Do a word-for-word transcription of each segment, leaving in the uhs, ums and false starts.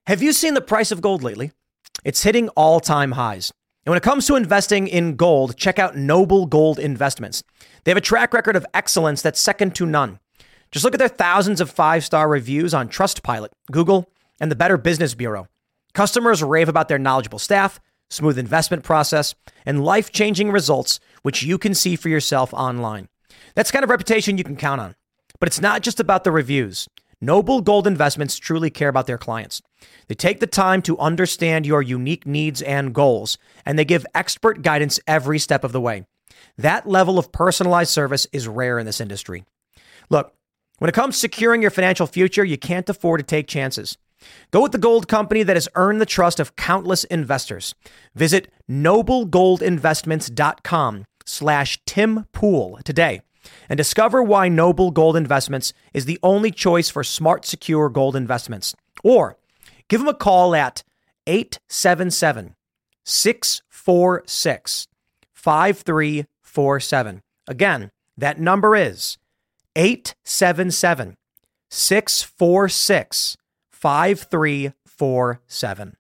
Have you seen the price of gold lately? It's hitting all-time highs. And when it comes to investing in gold, check out Noble Gold Investments. They have a track record of excellence that's second to none. Just look at their thousands of five-star reviews on Trustpilot, Google, and the Better Business Bureau. Customers rave about their knowledgeable staff, smooth investment process, and life-changing results, which you can see for yourself online. That's the kind of reputation you can count on. But it's not just about the reviews. Noble Gold Investments truly care about their clients. They take the time to understand your unique needs and goals, and they give expert guidance every step of the way. That level of personalized service is rare in this industry. Look, when it comes to securing your financial future, you can't afford to take chances. Go with the gold company that has earned the trust of countless investors. Visit noblegoldinvestments.com slash Tim Pool today and discover why Noble Gold Investments is the only choice for smart, secure gold investments. Or give them a call at eight seven seven, six four six, five three four seven. Again, that number is eight seven seven, six four six, five three four seven.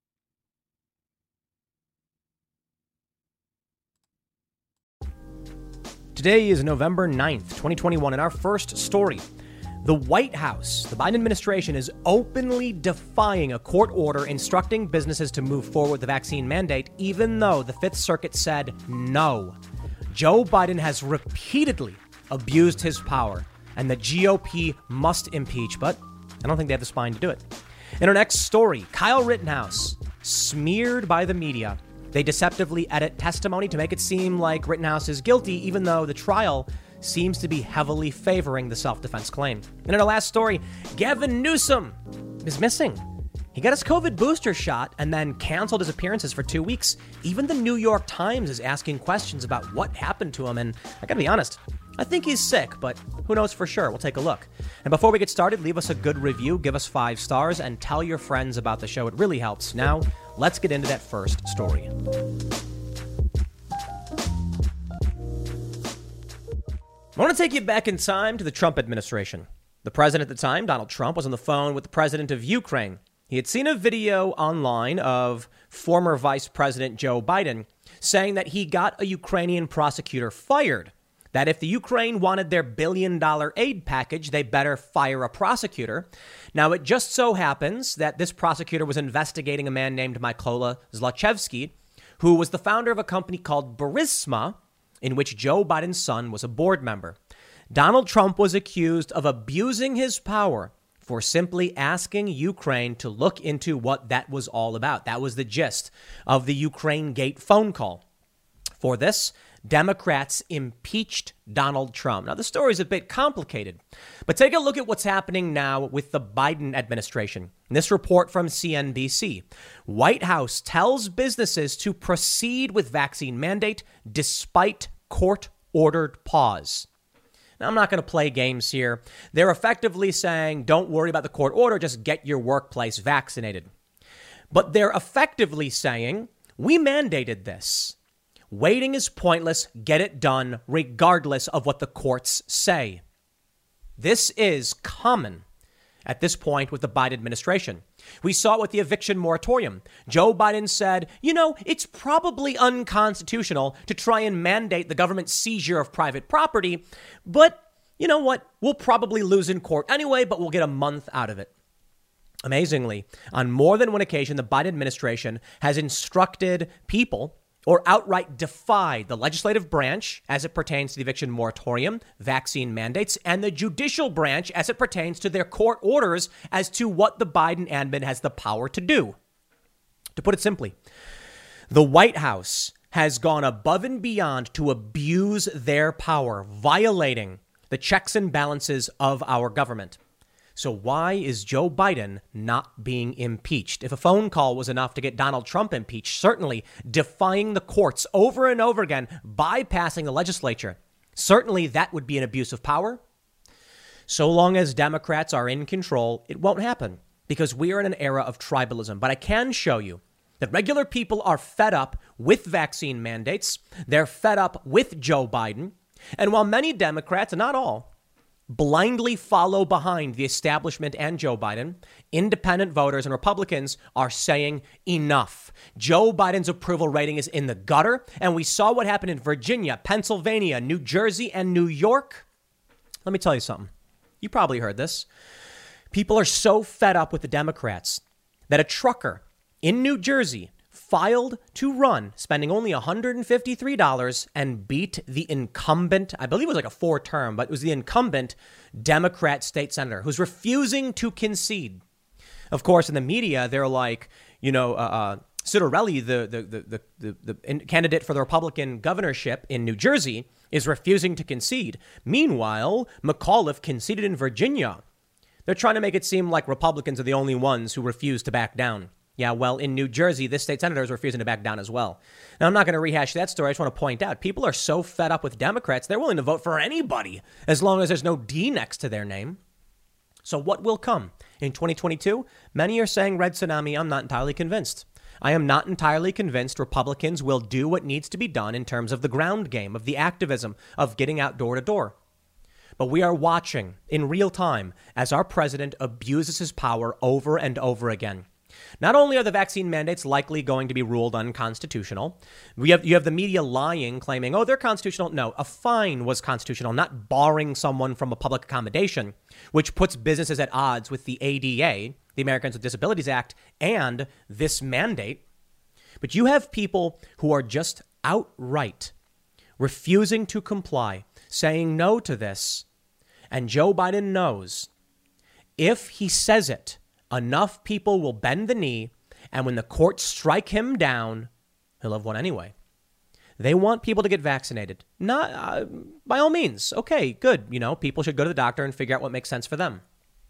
Today is November ninth, twenty twenty-one, and our first story. The White House, the Biden administration, is openly defying a court order instructing businesses to move forward with the vaccine mandate, even though the Fifth Circuit said no. Joe Biden has repeatedly abused his power, and the G O P must impeach, but I don't think they have the spine to do it. In our next story, Kyle Rittenhouse, smeared by the media. They deceptively edit testimony to make it seem like Rittenhouse is guilty, even though the trial seems to be heavily favoring the self-defense claim. And in our last story, Gavin Newsom is missing. He got his COVID booster shot and then canceled his appearances for two weeks. Even the New York Times is asking questions about what happened to him. And I gotta be honest, I think he's sick, but who knows for sure? We'll take a look. And before we get started, leave us a good review, give us five stars, and tell your friends about the show. It really helps. Now, let's get into that first story. I want to take you back in time to the Trump administration. The president at the time, Donald Trump, was on the phone with the president of Ukraine. He had seen a video online of former Vice President Joe Biden saying that he got a Ukrainian prosecutor fired, that if the Ukraine wanted their billion dollar aid package, they better fire a prosecutor. Now, it just so happens that this prosecutor was investigating a man named Mykola Zlochevsky, who was the founder of a company called Burisma, in which Joe Biden's son was a board member. Donald Trump was accused of abusing his power for simply asking Ukraine to look into what that was all about. That was the gist of the Ukraine Gate phone call. For this, Democrats impeached Donald Trump. Now, the story is a bit complicated, but take a look at what's happening now with the Biden administration. In this report from C N B C, White House tells businesses to proceed with vaccine mandate despite court-ordered pause. Now, I'm not going to play games here. They're effectively saying, don't worry about the court order, just get your workplace vaccinated. But they're effectively saying, we mandated this. Waiting is pointless. Get it done, regardless of what the courts say. This is common at this point with the Biden administration. We saw it with the eviction moratorium. Joe Biden said, you know, it's probably unconstitutional to try and mandate the government seizure of private property, but you know what? We'll probably lose in court anyway, but we'll get a month out of it. Amazingly, on more than one occasion, the Biden administration has instructed people or outright defied the legislative branch as it pertains to the eviction moratorium, vaccine mandates, and the judicial branch as it pertains to their court orders as to what the Biden admin has the power to do. To put it simply, the White House has gone above and beyond to abuse their power, violating the checks and balances of our government. So why is Joe Biden not being impeached? If a phone call was enough to get Donald Trump impeached, certainly defying the courts over and over again, bypassing the legislature, certainly that would be an abuse of power. So long as Democrats are in control, it won't happen because we are in an era of tribalism. But I can show you that regular people are fed up with vaccine mandates. They're fed up with Joe Biden. And while many Democrats, and not all, blindly follow behind the establishment and Joe Biden, independent voters and Republicans are saying enough. Joe Biden's approval rating is in the gutter, and we saw what happened in Virginia, Pennsylvania, New Jersey, and New York. Let me tell you something. You probably heard this. People are so fed up with the Democrats that a trucker in New Jersey filed to run, spending only one hundred fifty-three dollars, and beat the incumbent, I believe it was like a four term, but it was the incumbent Democrat state senator who's refusing to concede. Of course, in the media, they're like, you know, uh, uh, Citarelli, the, the, the, the, the, the candidate for the Republican governorship in New Jersey, is refusing to concede. Meanwhile, McAuliffe conceded in Virginia. They're trying to make it seem like Republicans are the only ones who refuse to back down. Yeah, well, in New Jersey, this state senator is refusing to back down as well. Now, I'm not going to rehash that story. I just want to point out people are so fed up with Democrats, they're willing to vote for anybody as long as there's no D next to their name. So what will come in twenty twenty-two? Many are saying red tsunami. I'm not entirely convinced. I am not entirely convinced Republicans will do what needs to be done in terms of the ground game, of the activism, of getting out door to door. But we are watching in real time as our president abuses his power over and over again. Not only are the vaccine mandates likely going to be ruled unconstitutional, we have you have the media lying, claiming, oh, they're constitutional. No, a fine was constitutional, not barring someone from a public accommodation, which puts businesses at odds with the A D A, the Americans with Disabilities Act, and this mandate. But you have people who are just outright refusing to comply, saying no to this. And Joe Biden knows if he says it, enough people will bend the knee, and when the courts strike him down, he'll have won anyway. They want people to get vaccinated. Not uh, by all means. Okay, good. You know, people should go to the doctor and figure out what makes sense for them.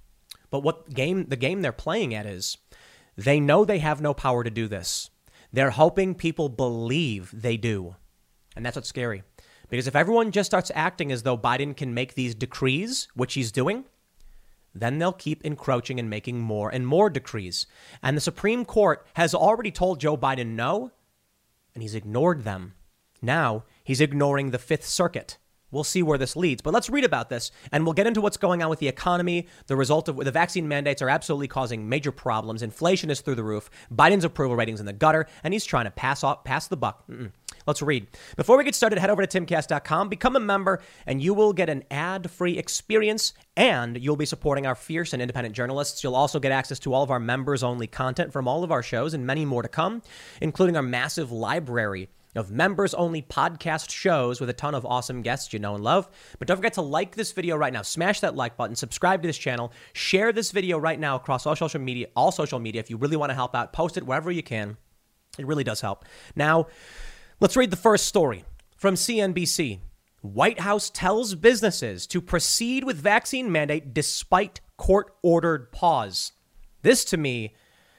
But what game the game they're playing at is they know they have no power to do this. They're hoping people believe they do. And that's what's scary. Because if everyone just starts acting as though Biden can make these decrees, which he's doing, then they'll keep encroaching and making more and more decrees. And the Supreme Court has already told Joe Biden no, and he's ignored them. Now he's ignoring the Fifth Circuit. We'll see where this leads. But let's read about this, and we'll get into what's going on with the economy. The result of the vaccine mandates are absolutely causing major problems. Inflation is through the roof. Biden's approval ratings in the gutter, and he's trying to pass off, pass the buck. Mm-mm. Let's read. Before we get started, head over to timcast dot com, become a member, and you will get an ad-free experience, and you'll be supporting our fierce and independent journalists. You'll also get access to all of our members-only content from all of our shows and many more to come, including our massive library of members-only podcast shows with a ton of awesome guests you know and love. But don't forget to like this video right now. Smash that like button. Subscribe to this channel. Share this video right now across all social media, all social media. If you really want to help out, post it wherever you can. It really does help. Now, let's read the first story from C N B C. White House tells businesses to proceed with vaccine mandate despite court-ordered pause. This, to me,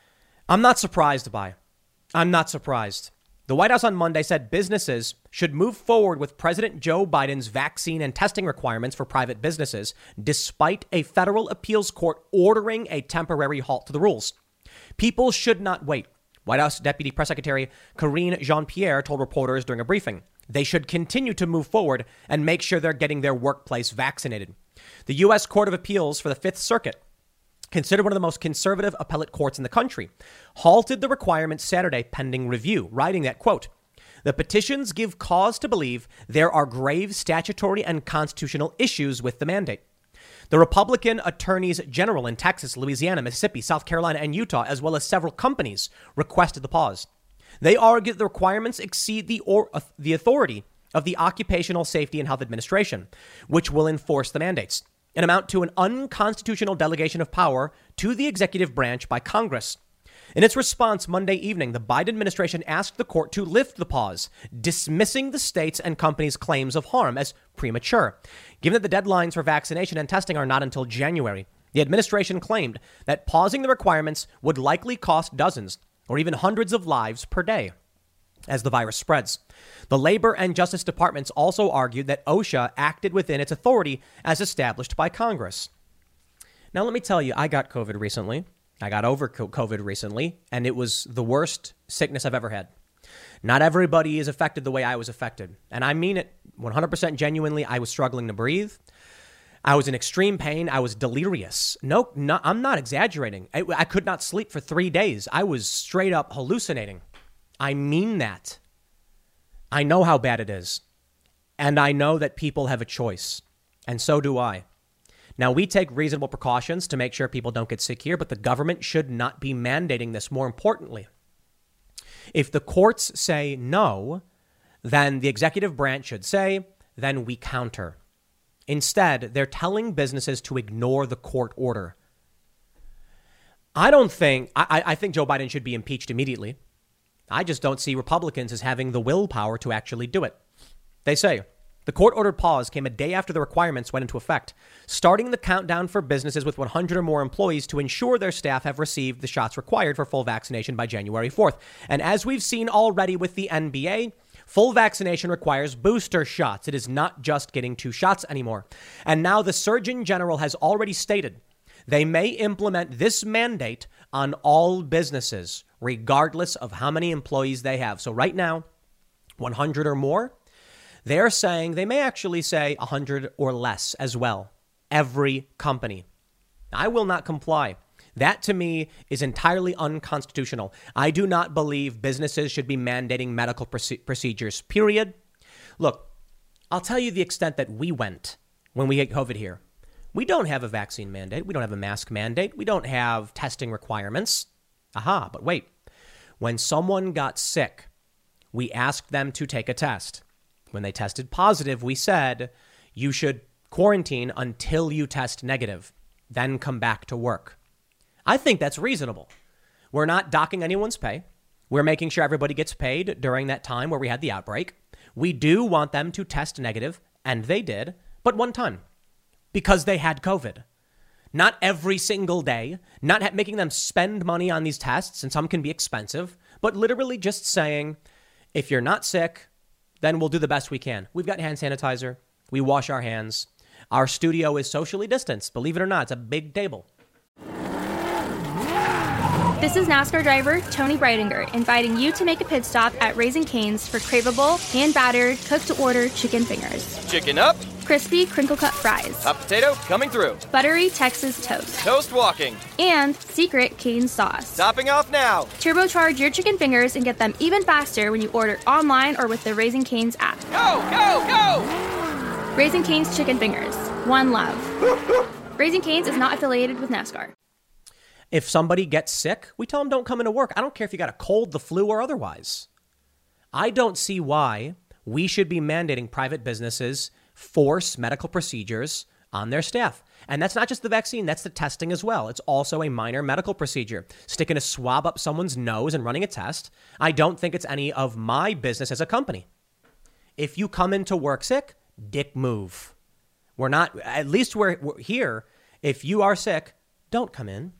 I'm not surprised by. I'm not surprised. The White House on Monday said businesses should move forward with President Joe Biden's vaccine and testing requirements for private businesses, despite a federal appeals court ordering a temporary halt to the rules. People should not wait. White House Deputy Press Secretary Karine Jean-Pierre told reporters during a briefing they should continue to move forward and make sure they're getting their workplace vaccinated. The U S Court of Appeals for the Fifth Circuit, considered one of the most conservative appellate courts in the country, halted the requirement Saturday pending review, writing that, quote, the petitions give cause to believe there are grave statutory and constitutional issues with the mandate. The Republican attorneys general in Texas, Louisiana, Mississippi, South Carolina, and Utah, as well as several companies, requested the pause. They argue the requirements exceed the, or, uh, the authority of the Occupational Safety and Health Administration, which will enforce the mandates, and amount to an unconstitutional delegation of power to the executive branch by Congress. In its response Monday evening, the Biden administration asked the court to lift the pause, dismissing the states' and companies' claims of harm as premature. Given that the deadlines for vaccination and testing are not until January, the administration claimed that pausing the requirements would likely cost dozens or even hundreds of lives per day as the virus spreads. The Labor and Justice Departments also argued that OSHA acted within its authority as established by Congress. Now, let me tell you, I got COVID recently. I got over COVID recently, and it was the worst sickness I've ever had. Not everybody is affected the way I was affected. And I mean it one hundred percent genuinely. I was struggling to breathe. I was in extreme pain. I was delirious. No, no I'm not exaggerating. I, I could not sleep for three days. I was straight up hallucinating. I mean that. I know how bad it is. And I know that people have a choice. And so do I. Now, we take reasonable precautions to make sure people don't get sick here, but the government should not be mandating this. More importantly, if the courts say no, then the executive branch should say, then we counter. Instead, they're telling businesses to ignore the court order. I don't think, I, I think Joe Biden should be impeached immediately. I just don't see Republicans as having the willpower to actually do it. They say, the court-ordered pause came a day after the requirements went into effect, starting the countdown for businesses with one hundred or more employees to ensure their staff have received the shots required for full vaccination by January fourth. And as we've seen already with the N B A, full vaccination requires booster shots. It is not just getting two shots anymore. And now the Surgeon General has already stated they may implement this mandate on all businesses, regardless of how many employees they have. So right now, one hundred or more. They're saying they may actually say one hundred or less as well. Every company. I will not comply. That to me is entirely unconstitutional. I do not believe businesses should be mandating medical proce- procedures, period. Look, I'll tell you the extent that we went when we had COVID here. We don't have a vaccine mandate. We don't have a mask mandate. We don't have testing requirements. Aha, but wait. When someone got sick, we asked them to take a test. When they tested positive, we said, you should quarantine until you test negative, then come back to work. I think that's reasonable. We're not docking anyone's pay. We're making sure everybody gets paid during that time where we had the outbreak. We do want them to test negative, and they did, but one time, because they had COVID. Not every single day, not ha- making them spend money on these tests, and some can be expensive, but literally just saying, if you're not sick, then we'll do the best we can. We've got hand sanitizer. We wash our hands. Our studio is socially distanced. Believe it or not, it's a big table. This is NASCAR driver Tony Breidinger inviting you to make a pit stop at Raising Cane's for craveable, hand-battered, cooked-to-order chicken fingers. Chicken up. Crispy, crinkle-cut fries. Hot potato coming through. Buttery Texas toast. Toast walking. And secret Cane sauce. Topping off now. Turbocharge your chicken fingers and get them even faster when you order online or with the Raising Cane's app. Go, go, go! Raising Cane's Chicken Fingers. One love. Raising Cane's is not affiliated with NASCAR. If somebody gets sick, we tell them don't come into work. I don't care if you got a cold, the flu, or otherwise. I don't see why we should be mandating private businesses force medical procedures on their staff. And that's not just the vaccine, that's the testing as well. It's also a minor medical procedure. Sticking a swab up someone's nose and running a test. I don't think it's any of my business as a company. If you come into work sick, dick move. We're not, at least we're, we're here. If you are sick, don't come in.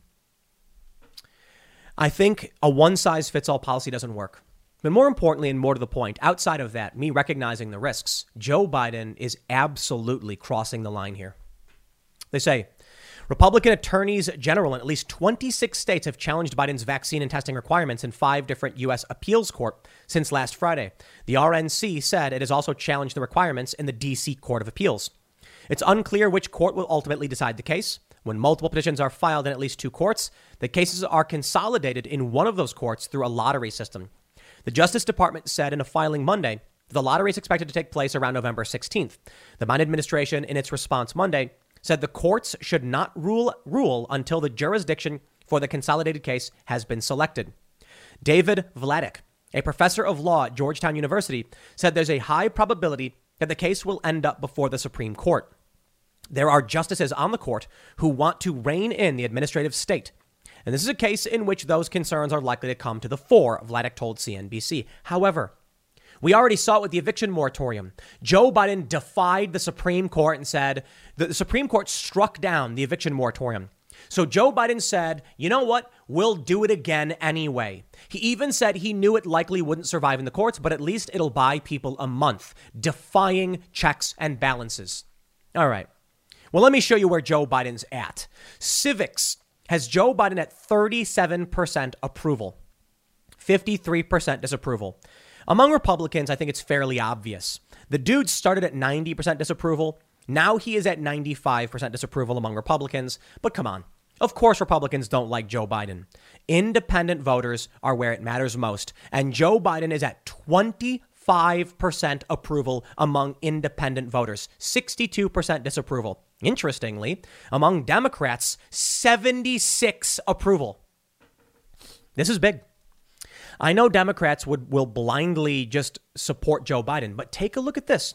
I think a one-size-fits-all policy doesn't work. But more importantly, and more to the point, outside of that, me recognizing the risks, Joe Biden is absolutely crossing the line here. They say Republican attorneys general in at least twenty-six states have challenged Biden's vaccine and testing requirements in five different U S appeals court since last Friday. The R N C said it has also challenged the requirements in the D C Court of Appeals. It's unclear which court will ultimately decide the case. When multiple petitions are filed in at least two courts, the cases are consolidated in one of those courts through a lottery system. The Justice Department said in a filing Monday, the lottery is expected to take place around November sixteenth. The Biden administration, in its response Monday, said the courts should not rule rule until the jurisdiction for the consolidated case has been selected. David Vladeck, a professor of law at Georgetown University, said there's a high probability that the case will end up before the Supreme Court. There are justices on the court who want to rein in the administrative state. And this is a case in which those concerns are likely to come to the fore, Vladeck told C N B C. However, we already saw it with the eviction moratorium. Joe Biden defied the Supreme Court and said that the Supreme Court struck down the eviction moratorium. So Joe Biden said, you know what? We'll do it again anyway. He even said he knew it likely wouldn't survive in the courts, but at least it'll buy people a month, defying checks and balances. All right. Well, let me show you where Joe Biden's at. Civics has Joe Biden at thirty-seven percent approval, fifty-three percent disapproval. Among Republicans, I think it's fairly obvious. The dude started at ninety percent disapproval. Now he is at ninety-five percent disapproval among Republicans. But come on. Of course, Republicans don't like Joe Biden. Independent voters are where it matters most. And Joe Biden is at twenty-five percent approval among independent voters, sixty-two percent disapproval. Interestingly, among Democrats, seventy-six approval. This is big. I know Democrats would will blindly just support Joe Biden, but take a look at this.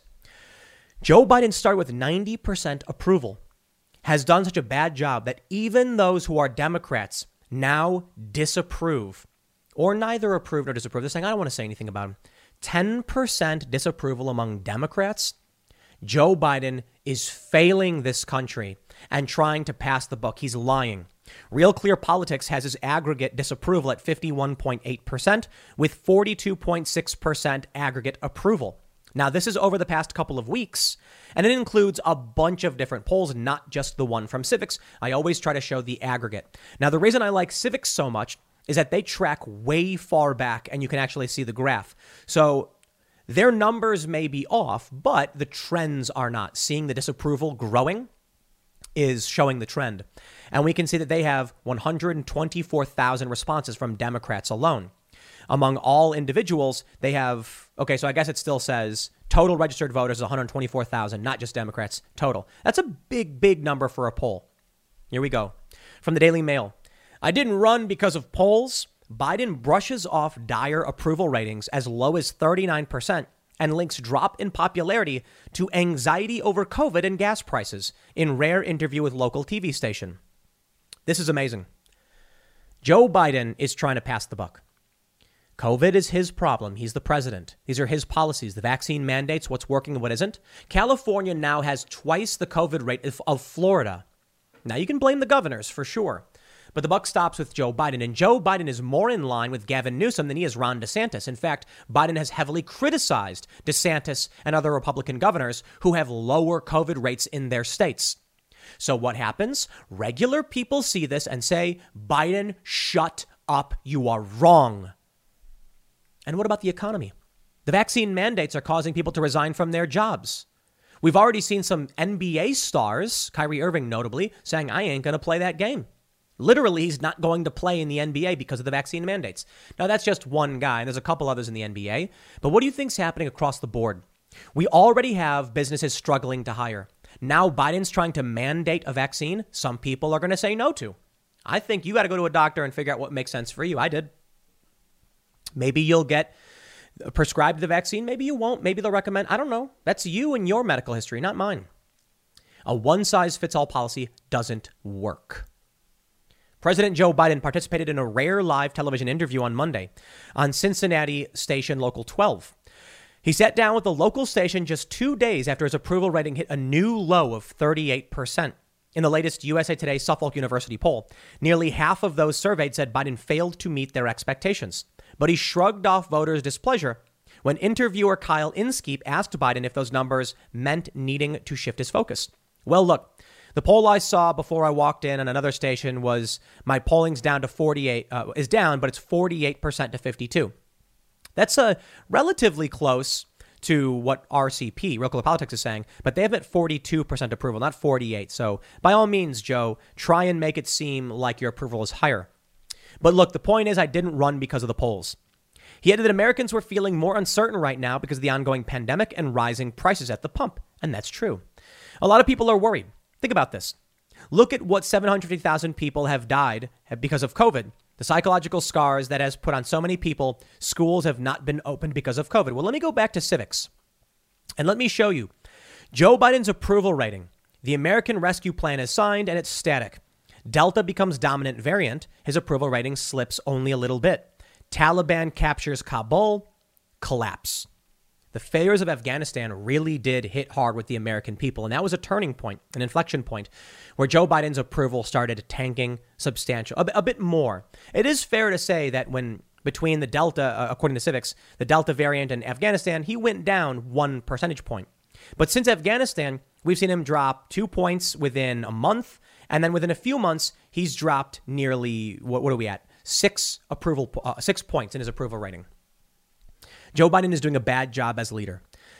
Joe Biden started with ninety percent approval, has done such a bad job that even those who are Democrats now disapprove, or neither approve nor disapprove. They're saying, I don't want to say anything about him. ten percent disapproval among Democrats. Joe Biden is failing this country and trying to pass the buck. He's lying. Real Clear Politics has his aggregate disapproval at fifty-one point eight percent with forty-two point six percent aggregate approval. Now, this is over the past couple of weeks, and it includes a bunch of different polls, not just the one from Civiqs. I always try to show the aggregate. Now, the reason I like Civiqs so much is that they track way far back, and you can actually see the graph. So their numbers may be off, but the trends are not. Seeing the disapproval growing is showing the trend. And we can see that they have one hundred twenty-four thousand responses from Democrats alone. Among all individuals, they have, okay, so I guess it still says total registered voters is one hundred twenty-four thousand, not just Democrats, total. That's a big, big number for a poll. Here we go. From the Daily Mail. I didn't run because of polls. Biden brushes off dire approval ratings as low as thirty-nine percent and links drop in popularity to anxiety over COVID and gas prices in rare interview with local T V station. This is amazing. Joe Biden is trying to pass the buck. COVID is his problem. He's the president. These are his policies, the vaccine mandates, what's working and what isn't. California now has twice the COVID rate of Florida. Now, you can blame the governors for sure, but the buck stops with Joe Biden. And Joe Biden is more in line with Gavin Newsom than he is Ron DeSantis. In fact, Biden has heavily criticized DeSantis and other Republican governors who have lower COVID rates in their states. So what happens? Regular people see this and say, Biden, shut up. You are wrong. And what about the economy? The vaccine mandates are causing people to resign from their jobs. We've already seen some N B A stars, Kyrie Irving notably, saying, I ain't going to play that game. Literally, he's not going to play in the N B A because of the vaccine mandates. Now, that's just one guy, and there's a couple others in the N B A. But what do you think's happening across the board? We already have businesses struggling to hire. Now Biden's trying to mandate a vaccine some people are going to say no to. I think you got to go to a doctor and figure out what makes sense for you. I did. Maybe you'll get prescribed the vaccine. Maybe you won't. Maybe they'll recommend. I don't know. That's you and your medical history, not mine. A one-size-fits-all policy doesn't work. President Joe Biden participated in a rare live television interview on Monday on Cincinnati station Local twelve. He sat down with the local station just two days after his approval rating hit a new low of thirty-eight percent. In the latest U S A Today Suffolk University poll, nearly half of those surveyed said Biden failed to meet their expectations. But he shrugged off voters' displeasure when interviewer Kyle Inskeep asked Biden if those numbers meant needing to shift his focus. Well, look, the poll I saw before I walked in on another station was my polling's down to forty-eight, uh, is down, but it's forty-eight percent to fifty-two. That's uh, relatively close to what R C P, Real Clear Politics, is saying, but they have at forty-two percent approval, not forty-eight. So by all means, Joe, try and make it seem like your approval is higher. But look, the point is I didn't run because of the polls. He added that Americans were feeling more uncertain right now because of the ongoing pandemic and rising prices at the pump. And that's true. A lot of people are worried. Think about this. Look at what seven hundred fifty thousand people have died because of COVID. The psychological scars that has put on so many people. Schools have not been opened because of COVID. Well, let me go back to Civiqs and let me show you Joe Biden's approval rating. The American Rescue Plan is signed and it's static. Delta becomes dominant variant. His approval rating slips only a little bit. Taliban captures Kabul. Collapse. The failures of Afghanistan really did hit hard with the American people. And that was a turning point, an inflection point, where Joe Biden's approval started tanking substantial, a, a bit more. It is fair to say that when between the Delta, uh, according to Civiqs, the Delta variant and Afghanistan, he went down one percentage point. But since Afghanistan, we've seen him drop two points within a month. And then within a few months, he's dropped nearly, what, what are we at? Six approval, uh, six points in his approval rating. Joe Biden is doing a bad job as leader.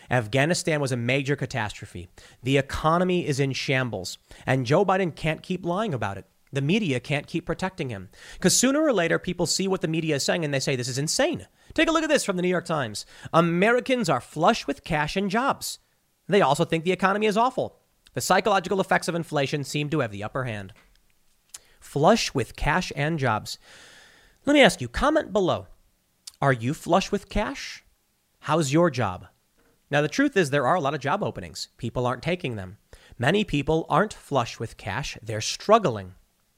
Afghanistan was a major catastrophe. The economy is in shambles, and Joe Biden can't keep lying about it. The media can't keep protecting him because sooner or later people see what the media is saying and they say this is insane. Take a look at this from the New York Times. Americans are flush with cash and jobs. They also think the economy is awful. The psychological effects of inflation seem to have the upper hand. Flush with cash and jobs. Let me ask you, comment below. Are you flush with cash? How's your job? Now, the truth is there are a lot of job openings. People aren't taking them. Many people aren't flush with cash. They're struggling.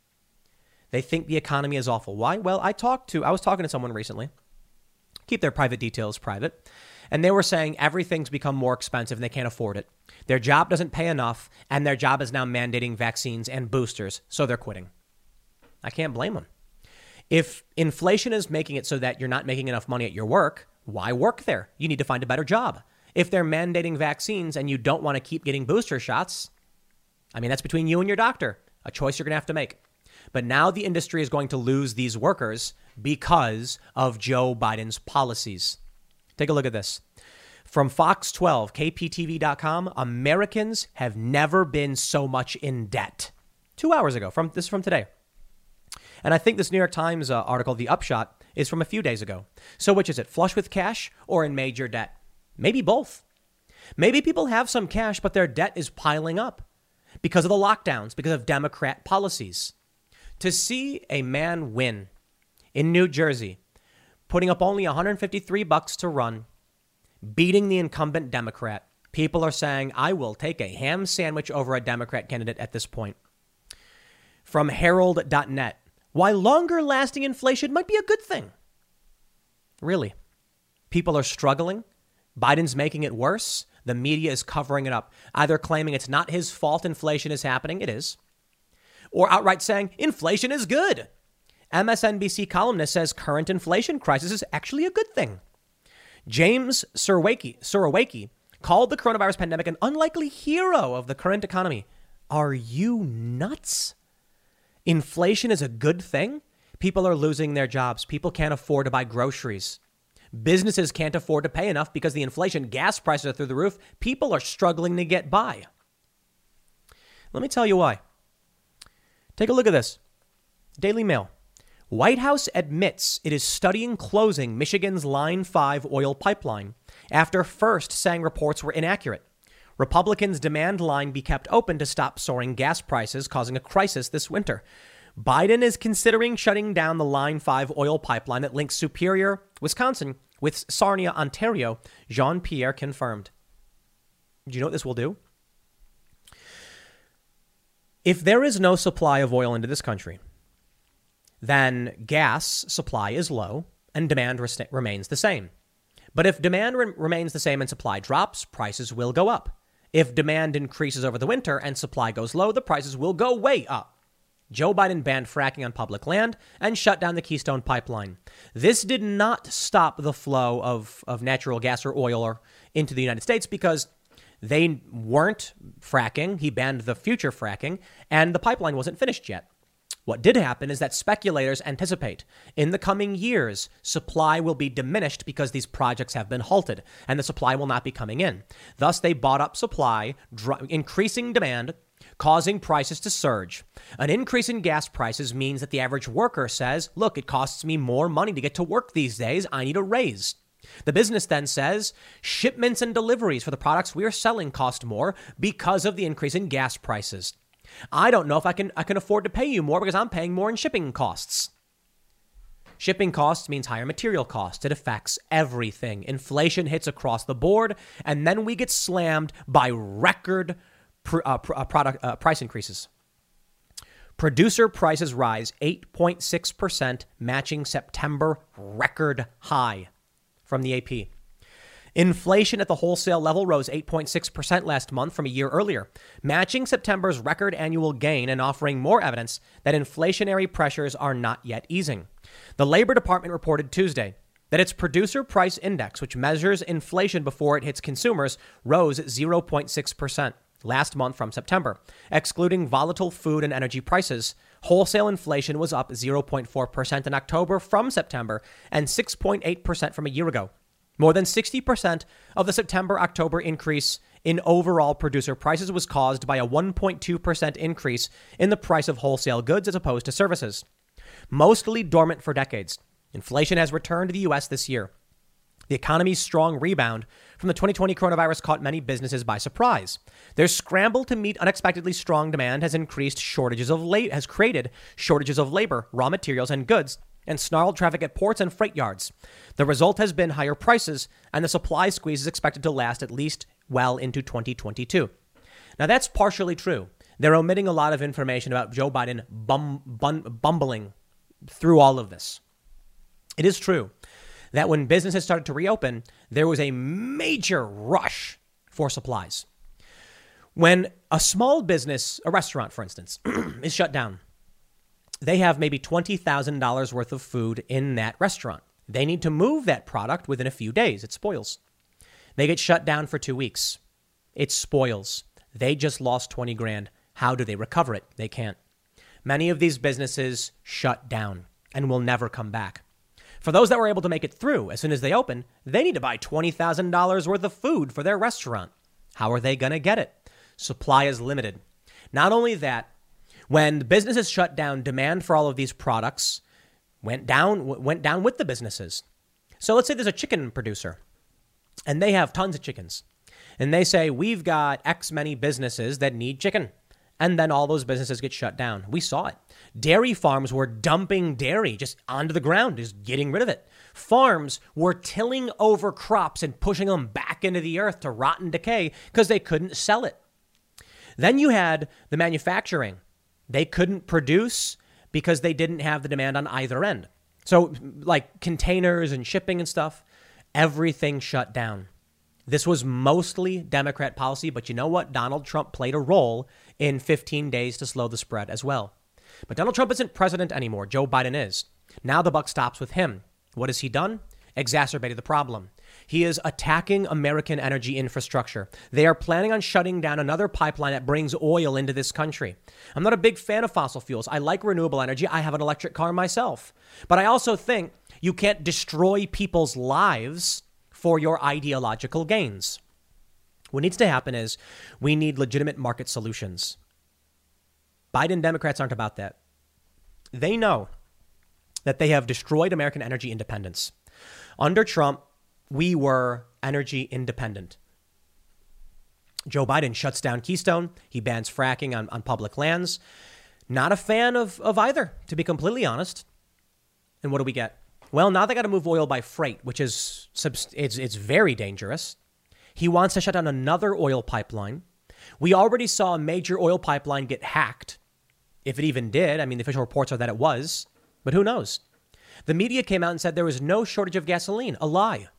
They think the economy is awful. Why? Well, I talked to, I was talking to someone recently. Keep their private details private. And they were saying everything's become more expensive and they can't afford it. Their job doesn't pay enough and their job is now mandating vaccines and boosters. So they're quitting. I can't blame them. If inflation is making it so that you're not making enough money at your work, why work there? You need to find a better job. If they're mandating vaccines and you don't want to keep getting booster shots, I mean, that's between you and your doctor, a choice you're going to have to make. But now the industry is going to lose these workers because of Joe Biden's policies. Take a look at this. From Fox twelve, K P T V dot com, Americans have never been so much in debt. Two hours ago. From this is from today. And I think this New York Times uh, article, The Upshot, is from a few days ago. So which is it? Flush with cash or in major debt? Maybe both. Maybe people have some cash, but their debt is piling up because of the lockdowns, because of Democrat policies. To see a man win in New Jersey, putting up only one hundred fifty-three bucks to run, beating the incumbent Democrat, people are saying, I will take a ham sandwich over a Democrat candidate at this point. From Herald dot net, why longer lasting inflation might be a good thing. Really? People are struggling. Biden's making it worse. The media is covering it up, either claiming it's not his fault inflation is happening. It is. Or outright saying inflation is good. M S N B C columnist says current inflation crisis is actually a good thing. James Surowiecki, Surowiecki called the coronavirus pandemic an unlikely hero of the current economy. Are you nuts? Inflation is a good thing? People are losing their jobs. People can't afford to buy groceries. Businesses can't afford to pay enough because the inflation, gas prices are through the roof. People are struggling to get by. Let me tell you why. Take a look at this. Daily Mail. White House admits it is studying closing Michigan's Line five oil pipeline after first saying reports were inaccurate. Republicans demand line be kept open to stop soaring gas prices, causing a crisis this winter. Biden is considering shutting down the Line five oil pipeline that links Superior, Wisconsin, with Sarnia, Ontario, Jean-Pierre confirmed. Do you know what this will do? If there is no supply of oil into this country, then gas supply is low and demand res- remains the same. But if demand re- remains the same and supply drops, prices will go up. If demand increases over the winter and supply goes low, the prices will go way up. Joe Biden banned fracking on public land and shut down the Keystone Pipeline. This did not stop the flow of, of natural gas or oil or into the United States because they weren't fracking. He banned the future fracking, and the pipeline wasn't finished yet. What did happen is that speculators anticipate in the coming years, supply will be diminished because these projects have been halted and the supply will not be coming in. Thus, they bought up supply, dr- increasing demand, causing prices to surge. An increase in gas prices means that the average worker says, look, it costs me more money to get to work these days. I need a raise. The business then says shipments and deliveries for the products we are selling cost more because of the increase in gas prices. I don't know if I can I can afford to pay you more because I'm paying more in shipping costs. Shipping costs means higher material costs. It affects everything. Inflation hits across the board, and then we get slammed by record pr- uh, pr- uh, product uh, price increases. Producer prices rise eight point six percent, matching September record high from the A P. Inflation at the wholesale level rose eight point six percent last month from a year earlier, matching September's record annual gain and offering more evidence that inflationary pressures are not yet easing. The Labor Department reported Tuesday that its producer price index, which measures inflation before it hits consumers, rose zero point six percent last month from September. Excluding volatile food and energy prices, wholesale inflation was up zero point four percent in October from September and six point eight percent from a year ago. More than sixty percent of the September-October increase in overall producer prices was caused by a one point two percent increase in the price of wholesale goods as opposed to services. Mostly dormant for decades, inflation has returned to the U S this year. The economy's strong rebound from the twenty twenty coronavirus caught many businesses by surprise. Their scramble to meet unexpectedly strong demand has increased shortages of la- has created shortages of labor, raw materials, and goods, and snarled traffic at ports and freight yards. The result has been higher prices, and the supply squeeze is expected to last at least well into twenty twenty-two. Now, that's partially true. They're omitting a lot of information about Joe Biden bum, bum, bumbling through all of this. It is true that when businesses started to reopen, there was a major rush for supplies. When a small business, a restaurant, for instance, is shut down, they have maybe twenty thousand dollars worth of food in that restaurant. They need to move that product within a few days. It spoils. They get shut down for two weeks. It spoils. They just lost twenty grand. How do they recover it? They can't. Many of these businesses shut down and will never come back. For those that were able to make it through as soon as they open, they need to buy twenty thousand dollars worth of food for their restaurant. How are they going to get it? Supply is limited. Not only that, when the businesses shut down, demand for all of these products went down, went down with the businesses. So let's say there's a chicken producer and they have tons of chickens and they say, we've got X many businesses that need chicken. And then all those businesses get shut down. We saw it. Dairy farms were dumping dairy just onto the ground, just getting rid of it. Farms were tilling over crops and pushing them back into the earth to rot and decay because they couldn't sell it. Then you had the manufacturing. They couldn't produce because they didn't have the demand on either end. So like containers and shipping and stuff, everything shut down. This was mostly Democrat policy, but you know what? Donald Trump played a role in fifteen days to slow the spread as well. But Donald Trump isn't president anymore. Joe Biden is. Now the buck stops with him. What has he done? Exacerbated the problem. He is attacking American energy infrastructure. They are planning on shutting down another pipeline that brings oil into this country. I'm not a big fan of fossil fuels. I like renewable energy. I have an electric car myself. But I also think you can't destroy people's lives for your ideological gains. What needs to happen is we need legitimate market solutions. Biden Democrats aren't about that. They know that they have destroyed American energy independence. Under Trump, we were energy independent. Joe Biden shuts down Keystone. He bans fracking on, on public lands. Not a fan of, of either, to be completely honest. And what do we get? Well, now they got to move oil by freight, which is it's, it's very dangerous. He wants to shut down another oil pipeline. We already saw a major oil pipeline get hacked. If it even did, I mean, the official reports are that it was, but who knows? The media came out and said there was no shortage of gasoline. A lie.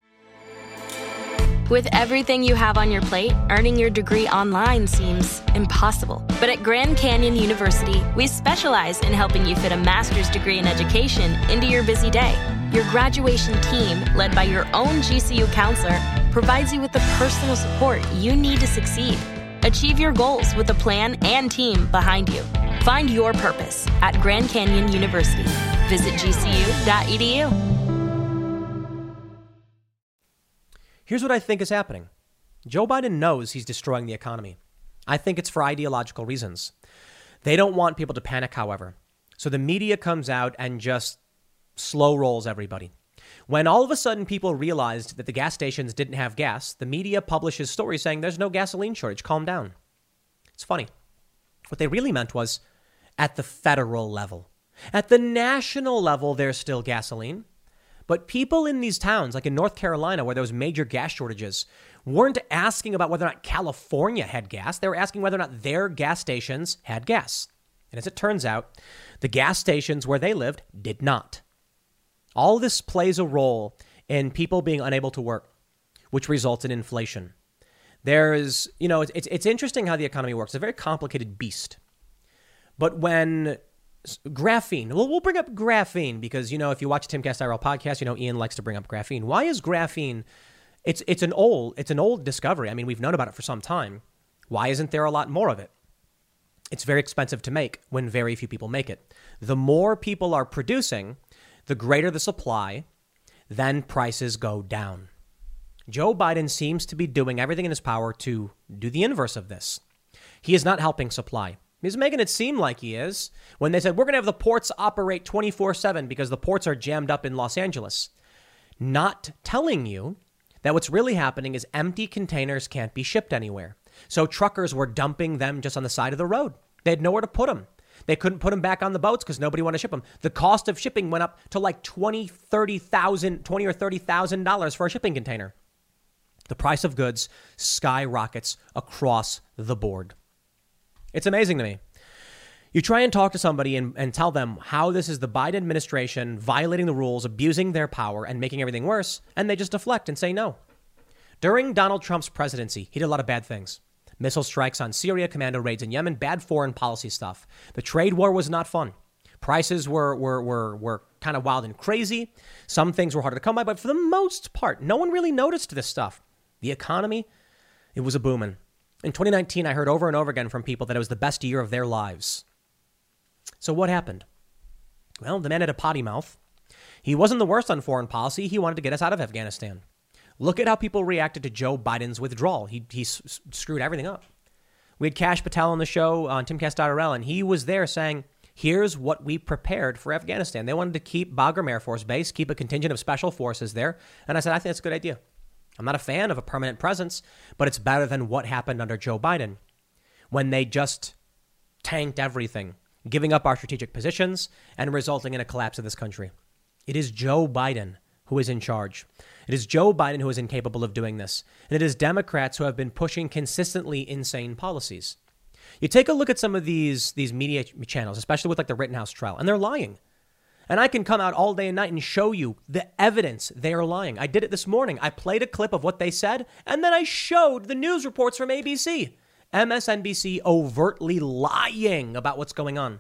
With everything you have on your plate, earning your degree online seems impossible. But at Grand Canyon University, we specialize in helping you fit a master's degree in education into your busy day. Your graduation team, led by your own G C U counselor, provides you with the personal support you need to succeed. Achieve your goals with a plan and team behind you. Find your purpose at Grand Canyon University. Visit G C U dot E D U. Here's what I think is happening. Joe Biden knows he's destroying the economy. I think it's for ideological reasons. They don't want people to panic, however. So the media comes out and just slow rolls everybody. When all of a sudden people realized that the gas stations didn't have gas, the media publishes stories saying there's no gasoline shortage. Calm down. It's funny. What they really meant was at the federal level. At the national level, there's still gasoline. But people in these towns, like in North Carolina, where there was major gas shortages, weren't asking about whether or not California had gas. They were asking whether or not their gas stations had gas. And as it turns out, the gas stations where they lived did not. All this plays a role in people being unable to work, which results in inflation. There is, you know, it's it's interesting how the economy works. It's a very complicated beast. But when graphene, well, we'll bring up graphene because, you know, if you watch Timcast I R L podcast, you know, Ian likes to bring up graphene. Why is graphene? It's it's an old it's an old discovery. I mean, we've known about it for some time. Why isn't there a lot more of it? It's very expensive to make when very few people make it. The more people are producing, the greater the supply, then prices go down. Joe Biden seems to be doing everything in his power to do the inverse of this. He is not helping supply. He's making it seem like he is when they said, we're going to have the ports operate twenty-four seven because the ports are jammed up in Los Angeles. Not telling you that what's really happening is empty containers can't be shipped anywhere. So truckers were dumping them just on the side of the road. They had nowhere to put them. They couldn't put them back on the boats because nobody wanted to ship them. The cost of shipping went up to like twenty, thirty thousand, twenty or thirty thousand dollars for a shipping container. The price of goods skyrockets across the board. It's amazing to me. You try and talk to somebody and, and tell them how this is the Biden administration violating the rules, abusing their power, and making everything worse, and they just deflect and say no. During Donald Trump's presidency, he did a lot of bad things. Missile strikes on Syria, commando raids in Yemen, bad foreign policy stuff. The trade war was not fun. Prices were were were were kind of wild and crazy. Some things were harder to come by, but for the most part, no one really noticed this stuff. The economy, it was a booming. In twenty nineteen, I heard over and over again from people that it was the best year of their lives. So what happened? Well, the man had a potty mouth. He wasn't the worst on foreign policy. He wanted to get us out of Afghanistan. Look at how people reacted to Joe Biden's withdrawal. He he s- screwed everything up. We had Kash Patel on the show on Timcast dot R L, and he was there saying, here's what we prepared for Afghanistan. They wanted to keep Bagram Air Force Base, keep a contingent of special forces there. And I said, I think that's a good idea. I'm not a fan of a permanent presence, but it's better than what happened under Joe Biden when they just tanked everything, giving up our strategic positions and resulting in a collapse of this country. It is Joe Biden who is in charge. It is Joe Biden who is incapable of doing this. And it is Democrats who have been pushing consistently insane policies. You take a look at some of these, these media channels, especially with like the Rittenhouse trial, and they're lying. And I can come out all day and night and show you the evidence they are lying. I did it this morning. I played a clip of what they said, and then I showed the news reports from A B C. M S N B C overtly lying about what's going on.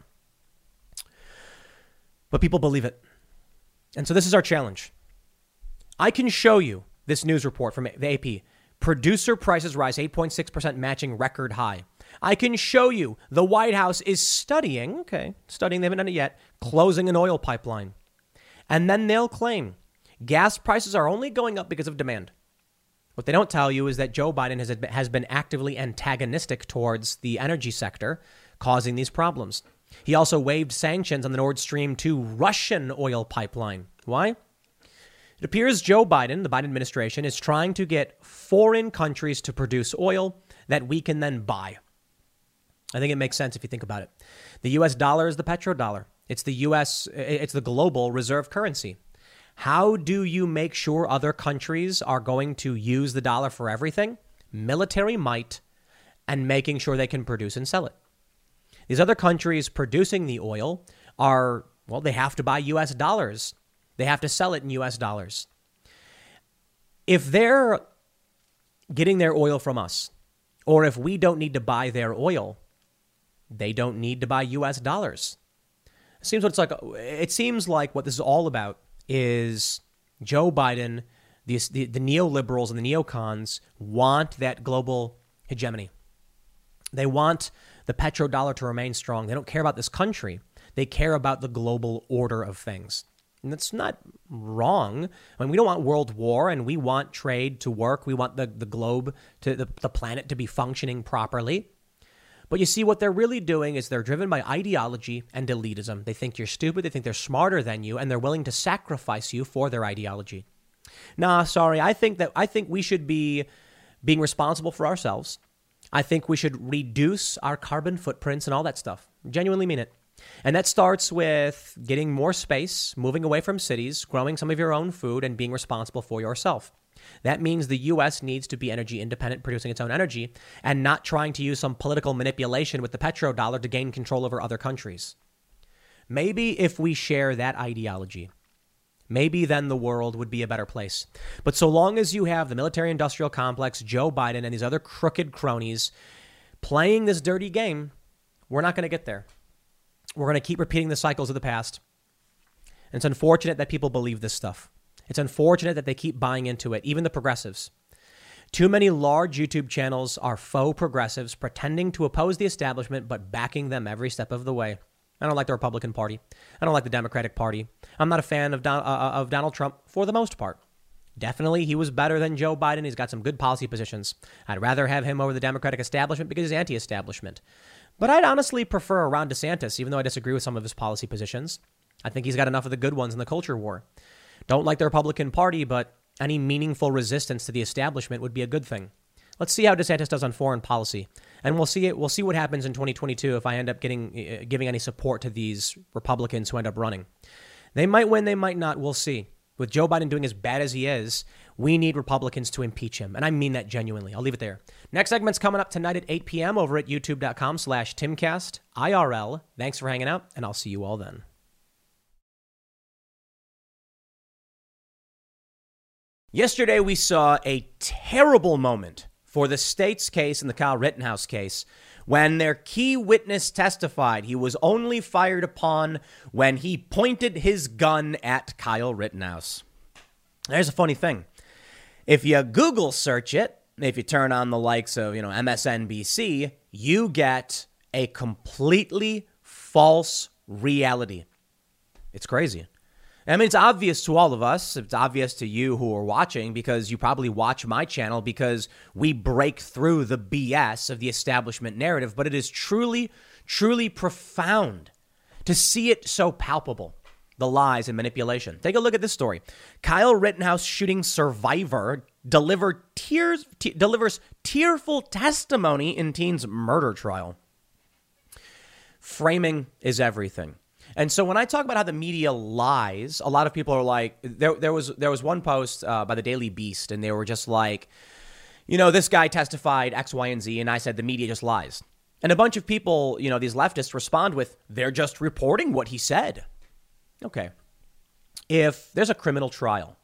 But people believe it. And so this is our challenge. I can show you this news report from the A P. Producer prices rise eight point six percent, matching record high. I can show you the White House is studying, okay, studying, they haven't done it yet, closing an oil pipeline. And then they'll claim gas prices are only going up because of demand. What they don't tell you is that Joe Biden has, has been actively antagonistic towards the energy sector, causing these problems. He also waived sanctions on the Nord Stream two Russian oil pipeline. Why? It appears Joe Biden, the Biden administration, is trying to get foreign countries to produce oil that we can then buy. I think it makes sense if you think about it. The U S dollar is the petrodollar. It's the U S, it's the global reserve currency. How do you make sure other countries are going to use the dollar for everything? Military might and making sure they can produce and sell it. These other countries producing the oil are, well, they have to buy U S dollars. They have to sell it in U S dollars. If they're getting their oil from us, or if we don't need to buy their oil, they don't need to buy U S dollars. It seems what it's like. It seems like what this is all about is Joe Biden, the, the, the neoliberals and the neocons want that global hegemony. They want the petrodollar to remain strong. They don't care about this country. They care about the global order of things. And that's not wrong. I mean, we don't want world war, and we want trade to work. We want the, the globe, to the, the planet to be functioning properly. But you see, what they're really doing is they're driven by ideology and elitism. They think you're stupid. They think they're smarter than you, and they're willing to sacrifice you for their ideology. Nah, sorry. I think that I think we should be being responsible for ourselves. I think we should reduce our carbon footprints and all that stuff. Genuinely mean it. And that starts with getting more space, moving away from cities, growing some of your own food, and being responsible for yourself. That means the U S needs to be energy independent, producing its own energy, and not trying to use some political manipulation with the petrodollar to gain control over other countries. Maybe if we share that ideology, maybe then the world would be a better place. But so long as you have the military-industrial complex, Joe Biden, and these other crooked cronies playing this dirty game, we're not going to get there. We're going to keep repeating the cycles of the past. And it's unfortunate that people believe this stuff. It's unfortunate that they keep buying into it, even the progressives. Too many large YouTube channels are faux progressives pretending to oppose the establishment, but backing them every step of the way. I don't like the Republican Party. I don't like the Democratic Party. I'm not a fan of, Don, uh, of Donald Trump for the most part. Definitely, he was better than Joe Biden. He's got some good policy positions. I'd rather have him over the Democratic establishment because he's anti-establishment. But I'd honestly prefer Ron DeSantis, even though I disagree with some of his policy positions. I think he's got enough of the good ones in the culture war. Don't like the Republican Party, but any meaningful resistance to the establishment would be a good thing. Let's see how DeSantis does on foreign policy, and we'll see it. We'll see what happens in twenty twenty-two if I end up getting uh, giving any support to these Republicans who end up running. They might win, they might not. We'll see. With Joe Biden doing as bad as he is, we need Republicans to impeach him. And I mean that genuinely. I'll leave it there. Next segment's coming up tonight at eight p.m. over at youtube.com slash Timcast I R L. Thanks for hanging out, and I'll see you all then. Yesterday, we saw a terrible moment for the state's case in the Kyle Rittenhouse case when their key witness testified he was only fired upon when he pointed his gun at Kyle Rittenhouse. There's a funny thing. If you Google search it, if you turn on the likes of, you know, M S N B C, you get a completely false reality. It's crazy. I mean, it's obvious to all of us. It's obvious to you who are watching because you probably watch my channel because we break through the B S of the establishment narrative. But it is truly, truly profound to see it so palpable, the lies and manipulation. Take a look at this story. Kyle Rittenhouse shooting survivor delivered tears, te- delivers tearful testimony in teen's murder trial. Framing is everything. And so when I talk about how the media lies, a lot of people are like, there, there was there was one post uh, by the Daily Beast, and they were just like, you know, this guy testified X, Y, and Z, and I said the media just lies. And a bunch of people, you know, these leftists respond with, they're just reporting what he said. Okay. If there's a criminal trial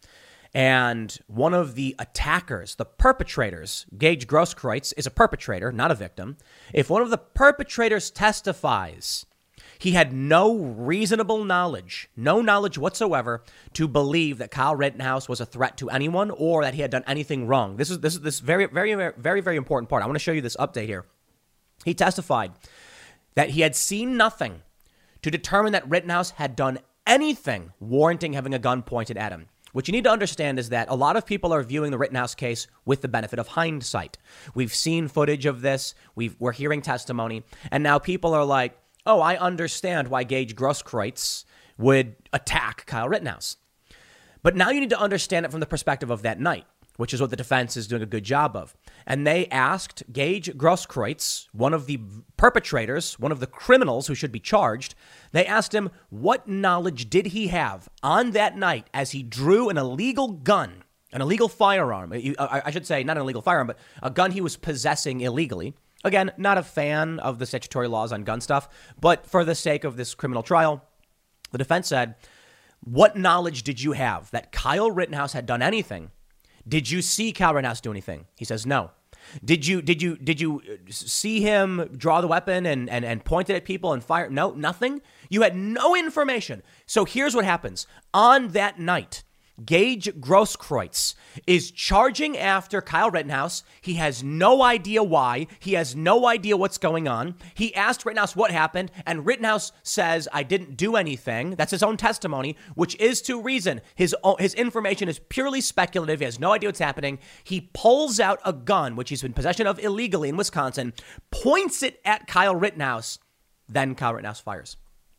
and one of the attackers, the perpetrators, Gage Grosskreutz is a perpetrator, not a victim. If one of the perpetrators testifies he had no reasonable knowledge, no knowledge whatsoever to believe that Kyle Rittenhouse was a threat to anyone or that he had done anything wrong. This is this is this very, very, very, very important part. I want to show you this update here. He testified that he had seen nothing to determine that Rittenhouse had done anything warranting having a gun pointed at him. What you need to understand is that a lot of people are viewing the Rittenhouse case with the benefit of hindsight. We've seen footage of this. We've, we're hearing testimony. And now people are like, oh, I understand why Gage Grosskreutz would attack Kyle Rittenhouse. But now you need to understand it from the perspective of that night, which is what the defense is doing a good job of. And they asked Gage Grosskreutz, one of the perpetrators, one of the criminals who should be charged, they asked him what knowledge did he have on that night as he drew an illegal gun, an illegal firearm. I should say not an illegal firearm, but a gun he was possessing illegally. Again, not a fan of the statutory laws on gun stuff, but for the sake of this criminal trial, the defense said, what knowledge did you have that Kyle Rittenhouse had done anything? Did you see Kyle Rittenhouse do anything? He says no. Did you did you did you see him draw the weapon and, and, and point it at people and fire? No, nothing. You had no information. So here's what happens. On that night, Gage Grosskreutz is charging after Kyle Rittenhouse. He has no idea why. He has no idea what's going on. He asked Rittenhouse what happened, and Rittenhouse says, I didn't do anything. That's his own testimony, which is to reason. His, his information is purely speculative. He has no idea what's happening. He pulls out a gun, which he's been in possession of illegally in Wisconsin, points it at Kyle Rittenhouse. Then Kyle Rittenhouse fires.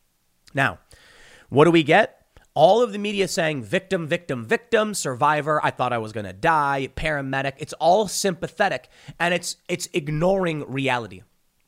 Now, what do we get? All of the media saying victim, victim, victim, survivor. I thought I was going to die. Paramedic. It's all sympathetic, and it's it's ignoring reality.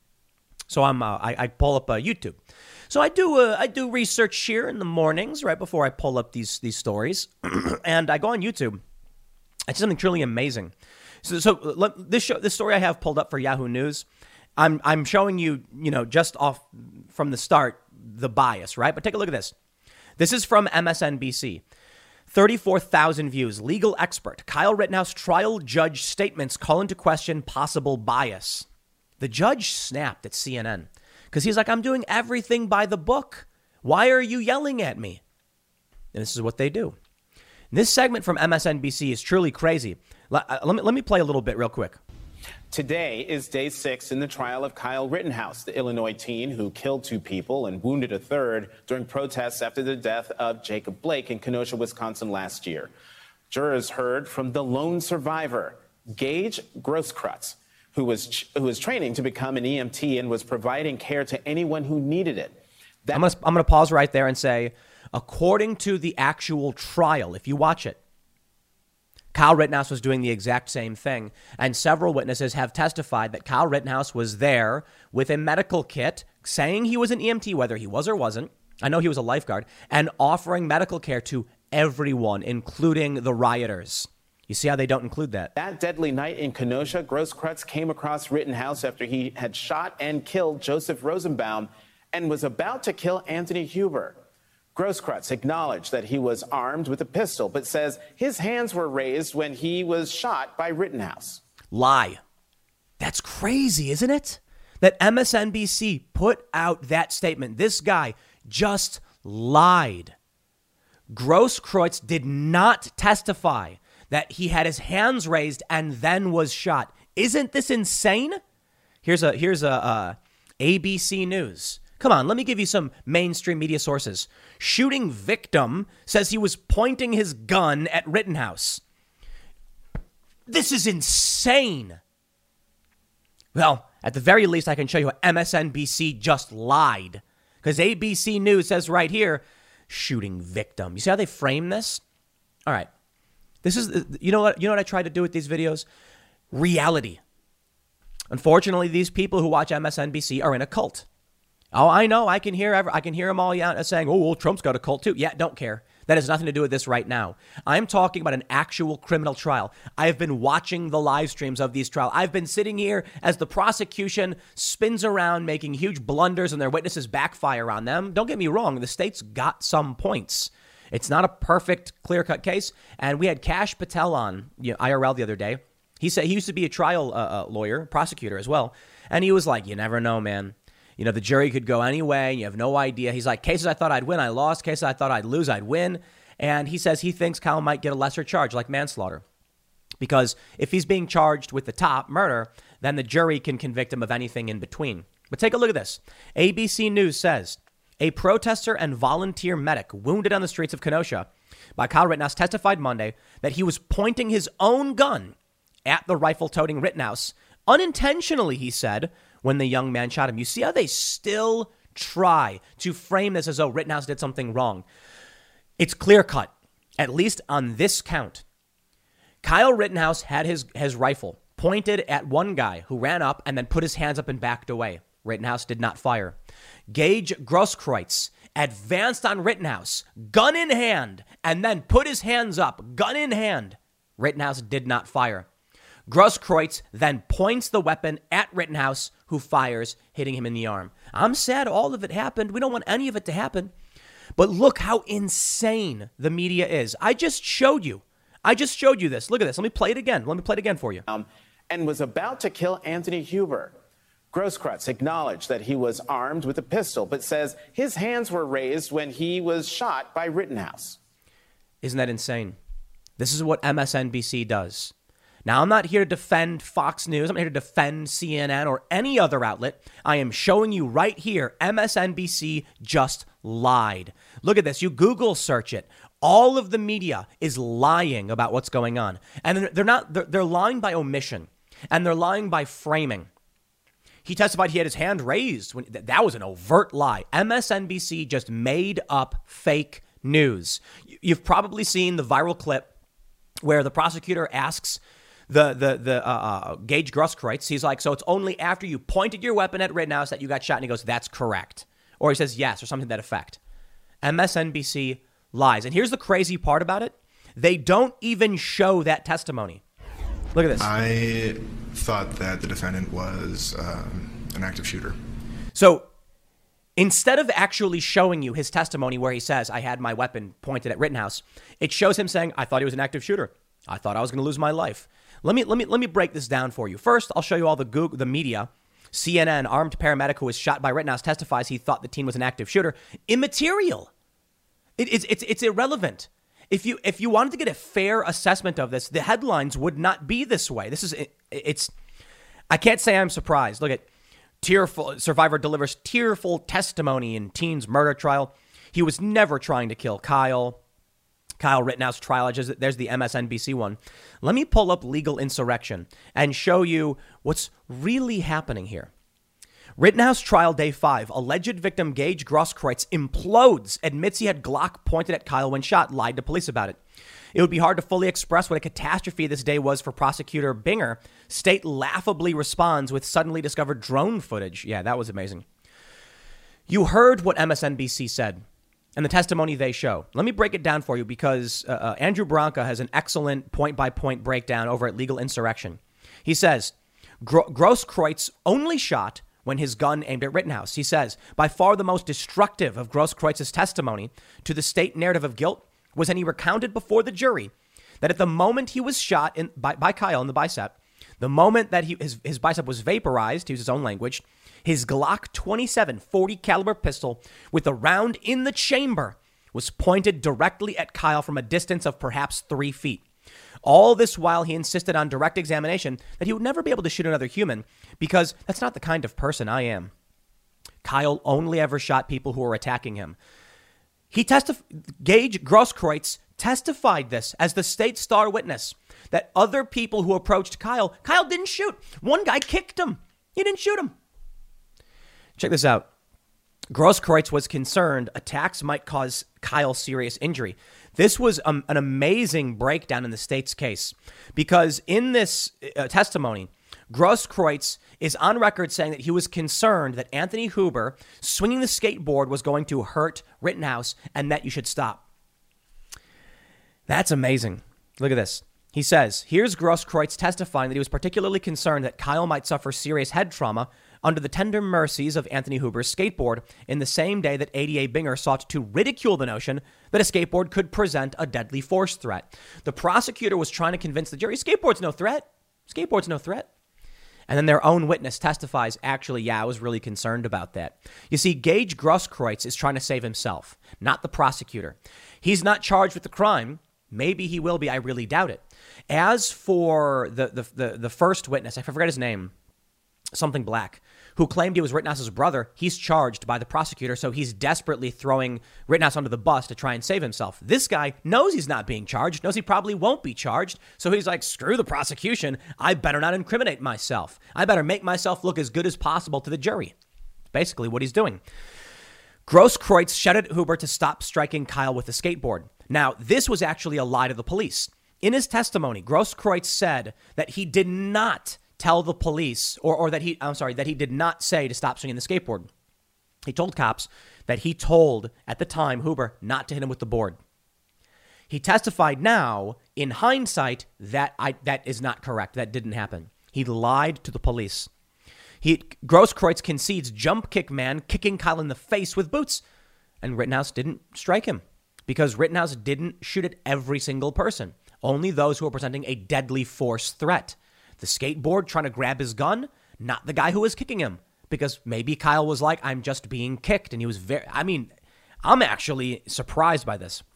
So I'm uh, I, I pull up uh, YouTube. So I do uh, I do research here in the mornings right before I pull up these these stories, and I go on YouTube. It's something truly amazing. So so let, this show, this story I have pulled up for Yahoo News. I'm I'm showing you you know just off from the start the bias, right? But take a look at this. This is from M S N B C. thirty-four thousand views. Legal expert. Kyle Rittenhouse trial judge statements call into question possible bias. The judge snapped at C N N because he's like, I'm doing everything by the book. Why are you yelling at me? And this is what they do. This segment from M S N B C is truly crazy. Let, uh, let me, let me play a little bit real quick. Today is day six in the trial of Kyle Rittenhouse, the Illinois teen who killed two people and wounded a third during protests after the death of Jacob Blake in Kenosha, Wisconsin last year. Jurors heard from the lone survivor, Gage Grosskreutz, who was who was training to become an E M T and was providing care to anyone who needed it. That- I'm going to I'm going to pause right there and say, according to the actual trial, if you watch it, Kyle Rittenhouse was doing the exact same thing. And several witnesses have testified that Kyle Rittenhouse was there with a medical kit saying he was an E M T, whether he was or wasn't. I know he was a lifeguard, and offering medical care to everyone, including the rioters. You see how they don't include that? That deadly night in Kenosha, Grosskreutz came across Rittenhouse after he had shot and killed Joseph Rosenbaum and was about to kill Anthony Huber. Grosskreutz acknowledged that he was armed with a pistol, but says his hands were raised when he was shot by Rittenhouse. Lie. That's crazy, isn't it? That M S N B C put out that statement. This guy just lied. Grosskreutz did not testify that he had his hands raised and then was shot. Isn't this insane? Here's a here's a uh, A B C News. Come on, let me give you some mainstream media sources. Shooting victim says he was pointing his gun at Rittenhouse. This is insane. Well, at the very least, I can show you how M S N B C just lied. Because A B C News says right here, shooting victim. You see how they frame this? All right. This is, you know what, you know what I try to do with these videos? Reality. Unfortunately, these people who watch M S N B C are in a cult. Oh, I know. I can hear I can hear them all saying, oh, well, Trump's got a cult too. Yeah, don't care. That has nothing to do with this right now. I'm talking about an actual criminal trial. I have been watching the live streams of these trials. I've been sitting here as the prosecution spins around making huge blunders and their witnesses backfire on them. Don't get me wrong. The state's got some points. It's not a perfect, clear-cut case. And we had Kash Patel on, you know, I R L the other day. He said he used to be a trial uh, uh, lawyer, prosecutor as well. And he was like, you never know, man. You know, the jury could go any way. You have no idea. He's like, cases I thought I'd win, I lost. Cases I thought I'd lose, I'd win. And he says he thinks Kyle might get a lesser charge, like manslaughter. Because if he's being charged with the top murder, then the jury can convict him of anything in between. But take a look at this. A B C News says, a protester and volunteer medic wounded on the streets of Kenosha by Kyle Rittenhouse testified Monday that he was pointing his own gun at the rifle-toting Rittenhouse. Unintentionally, he said, when the young man shot him. You see how they still try to frame this as though Rittenhouse did something wrong. It's clear cut, at least on this count. Kyle Rittenhouse had his, his rifle pointed at one guy who ran up and then put his hands up and backed away. Rittenhouse did not fire. Gage Grosskreutz advanced on Rittenhouse, gun in hand, and then put his hands up, gun in hand. Rittenhouse did not fire. Grosskreutz then points the weapon at Rittenhouse, who fires, hitting him in the arm. I'm sad all of it happened. We don't want any of it to happen. But look how insane the media is. I just showed you. I just showed you this. Look at this. Let me play it again. Let me play it again for you. Um, and was about to kill Anthony Huber. Grosskreutz acknowledged that he was armed with a pistol, but says his hands were raised when he was shot by Rittenhouse. Isn't that insane? This is what M S N B C does. Now, I'm not here to defend Fox News. I'm not here to defend C N N or any other outlet. I am showing you right here, M S N B C just lied. Look at this. You Google search it. All of the media is lying about what's going on. And they're not, they're, they're lying by omission. And they're lying by framing. He testified he had his hand raised. When, that was an overt lie. M S N B C just made up fake news. You've probably seen the viral clip where the prosecutor asks the the the uh, uh, Gage Grosskreutz. He's like, so it's only after you pointed your weapon at Rittenhouse that you got shot? And he goes, that's correct. Or he says yes, or something to that effect. M S N B C lies. And here's the crazy part about it. They don't even show that testimony. Look at this. I thought that the defendant was um, an active shooter. So instead of actually showing you his testimony where he says, I had my weapon pointed at Rittenhouse, it shows him saying, I thought he was an active shooter. I thought I was going to lose my life. Let me let me let me break this down for you. First, I'll show you all the Google, the media. C N N, armed paramedic who was shot by Rittenhouse testifies he thought the teen was an active shooter. Immaterial. It, it's it's it's irrelevant. If you if you wanted to get a fair assessment of this, the headlines would not be this way. This is it, it's. I can't say I'm surprised. Look at tearful survivor delivers tearful testimony in teen's murder trial. He was never trying to kill Kyle. Kyle Rittenhouse trial. There's the M S N B C one. Let me pull up legal insurrection and show you what's really happening here. Rittenhouse trial day five. Alleged victim Gage Grosskreutz implodes, admits he had Glock pointed at Kyle when shot, lied to police about it. It would be hard to fully express what a catastrophe this day was for prosecutor Binger. State laughably responds with suddenly discovered drone footage. Yeah, that was amazing. You heard what M S N B C said and the testimony they show. Let me break it down for you because uh, uh, Andrew Branca has an excellent point-by-point breakdown over at Legal Insurrection. He says, Gro- Grosskreutz only shot when his gun aimed at Rittenhouse. He says, by far the most destructive of Grosskreitz's testimony to the state narrative of guilt was when he recounted before the jury that at the moment he was shot in, by, by Kyle in the bicep, the moment that he, his, his bicep was vaporized, to use his own language, his Glock twenty-seven forty caliber pistol with a round in the chamber was pointed directly at Kyle from a distance of perhaps three feet. All this while he insisted on direct examination that he would never be able to shoot another human because that's not the kind of person I am. Kyle only ever shot people who were attacking him. He testified, Gage Grosskreutz testified this as the state star witness, that other people who approached Kyle, Kyle didn't shoot. One guy kicked him. He didn't shoot him. Check this out. Grosskreutz was concerned attacks might cause Kyle serious injury. This was um, an amazing breakdown in the state's case because in this uh, testimony, Grosskreutz is on record saying that he was concerned that Anthony Huber swinging the skateboard was going to hurt Rittenhouse and that you should stop. That's amazing. Look at this. He says, here's Grosskreutz testifying that he was particularly concerned that Kyle might suffer serious head trauma under the tender mercies of Anthony Huber's skateboard in the same day that A D A Binger sought to ridicule the notion that a skateboard could present a deadly force threat. The prosecutor was trying to convince the jury, skateboard's no threat. Skateboard's no threat. And then their own witness testifies, actually, yeah, I was really concerned about that. You see, Gage Grosskreutz is trying to save himself, not the prosecutor. He's not charged with the crime. Maybe he will be. I really doubt it. As for the the the, the first witness, I forget his name, something Black, who claimed he was Rittenhouse's brother, he's charged by the prosecutor, so he's desperately throwing Rittenhouse under the bus to try and save himself. This guy knows he's not being charged, knows he probably won't be charged, so he's like, screw the prosecution, I better not incriminate myself. I better make myself look as good as possible to the jury. Basically what he's doing. Grosskreutz shouted at Huber to stop striking Kyle with the skateboard. Now, this was actually a lie to the police. In his testimony, Grosskreutz said that he did not tell the police or, or that he, I'm sorry, that he did not say to stop swinging the skateboard. He told cops that he told at the time Huber not to hit him with the board. He testified now in hindsight that I, that is not correct. That didn't happen. He lied to the police. He, Grosskreutz concedes jump kick man kicking Kyle in the face with boots, and Rittenhouse didn't strike him because Rittenhouse didn't shoot at every single person, only those who were presenting a deadly force threat. The skateboard trying to grab his gun, not the guy who was kicking him, because maybe Kyle was like, I'm just being kicked. And he was very, I mean, I'm actually surprised by this.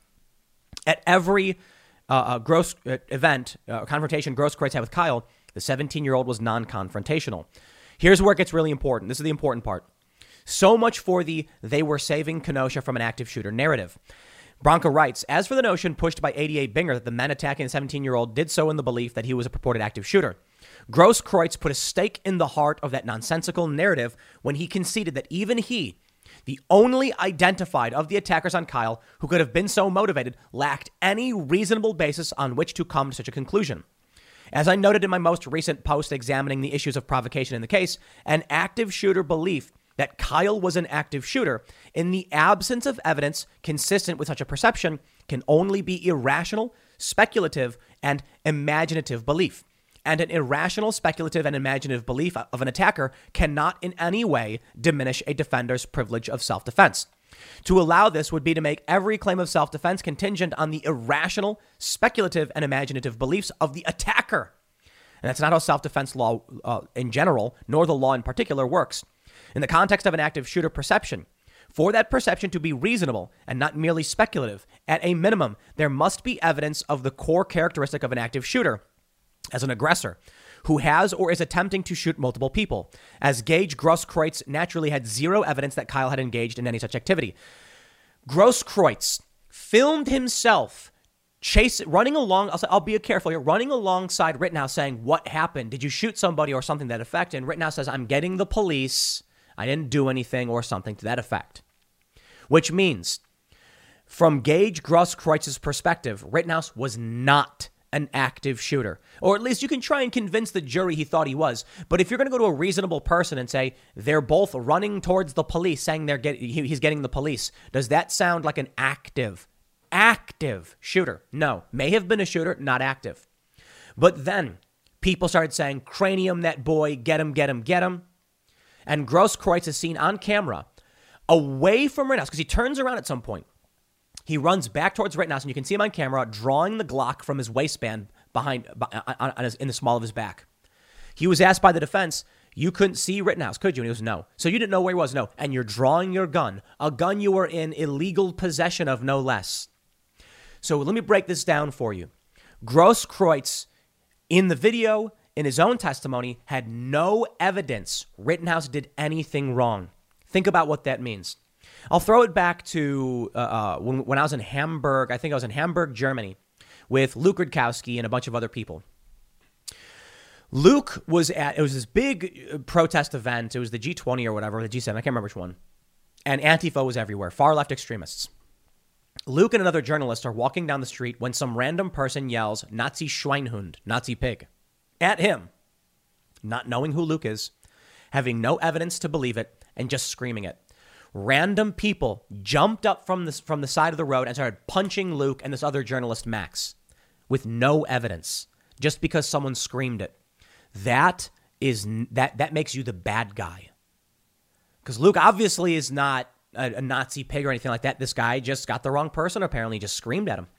At every uh, uh, gross uh, event, uh, confrontation Grosskreutz had with Kyle, the seventeen-year-old was non-confrontational. Here's where it gets really important. This is the important part. So much for the they were saving Kenosha from an active shooter narrative. Branca writes, as for the notion pushed by A D A Binger that the men attacking the seventeen-year-old did so in the belief that he was a purported active shooter, Grosskreutz put a stake in the heart of that nonsensical narrative when he conceded that even he, the only identified of the attackers on Kyle who could have been so motivated, lacked any reasonable basis on which to come to such a conclusion. As I noted in my most recent post examining the issues of provocation in the case, an active shooter belief that Kyle was an active shooter, in the absence of evidence consistent with such a perception, can only be irrational, speculative, and imaginative belief. And an irrational, speculative, and imaginative belief of an attacker cannot in any way diminish a defender's privilege of self-defense. To allow this would be to make every claim of self-defense contingent on the irrational, speculative, and imaginative beliefs of the attacker. And that's not how self-defense law uh, in general, nor the law in particular, works. In the context of an active shooter perception, for that perception to be reasonable and not merely speculative, at a minimum, there must be evidence of the core characteristic of an active shooter as an aggressor who has or is attempting to shoot multiple people, as Gage Grosskreutz naturally had zero evidence that Kyle had engaged in any such activity. Grosskreutz filmed himself chase running along. I'll say, I'll be careful here. Running alongside Rittenhouse saying, what happened? Did you shoot somebody or something to that effect? And Rittenhouse says, I'm getting the police. I didn't do anything or something to that effect. Which means from Gage Grosskreuz's perspective, Rittenhouse was not an active shooter. Or at least you can try and convince the jury he thought he was. But if you're going to go to a reasonable person and say they're both running towards the police, saying they're get, he's getting the police, does that sound like an active, active shooter? No. May have been a shooter, not active. But then people started saying, cranium that boy, get him, get him, get him. And Grosskreutz is seen on camera away from Rittenhouse because he turns around at some point. He runs back towards Rittenhouse, and you can see him on camera drawing the Glock from his waistband behind on, on his, in the small of his back. He was asked by the defense, you couldn't see Rittenhouse, could you? And he goes, no. So you didn't know where he was? No. And you're drawing your gun, a gun you were in illegal possession of, no less. So let me break this down for you. Grosskreutz, in the video, in his own testimony, had no evidence Rittenhouse did anything wrong. Think about what that means. I'll throw it back to uh, uh, when, when I was in Hamburg. I think I was in Hamburg, Germany, with Luke Rudkowski and a bunch of other people. Luke was at, it was this big protest event. It was the G twenty or whatever, the G seven. I can't remember which one. And Antifa was everywhere, far left extremists. Luke and another journalist are walking down the street when some random person yells, Nazi Schweinhund, Nazi pig, at him, not knowing who Luke is, having no evidence to believe it, and just screaming it. Random people jumped up from the, from the side of the road and started punching Luke and this other journalist, Max, with no evidence, just because someone screamed it. That is that that makes you the bad guy. Because Luke obviously is not a, a Nazi pig or anything like that. This guy just got the wrong person, apparently just screamed at him.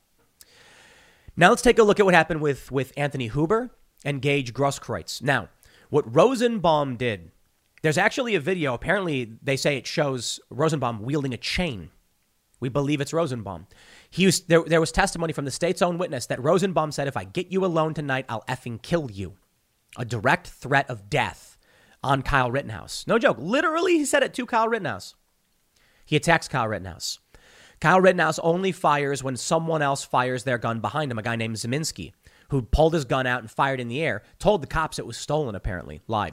Now let's take a look at what happened with, with Anthony Huber and Gage Grosskreutz. Now, what Rosenbaum did, there's actually a video. Apparently, they say it shows Rosenbaum wielding a chain. We believe it's Rosenbaum. He was, there, there was testimony from the state's own witness that Rosenbaum said, if I get you alone tonight, I'll effing kill you. A direct threat of death on Kyle Rittenhouse. No joke. Literally, he said it to Kyle Rittenhouse. He attacks Kyle Rittenhouse. Kyle Rittenhouse only fires when someone else fires their gun behind him, a guy named Zeminski, who pulled his gun out and fired in the air, told the cops it was stolen, apparently, lied.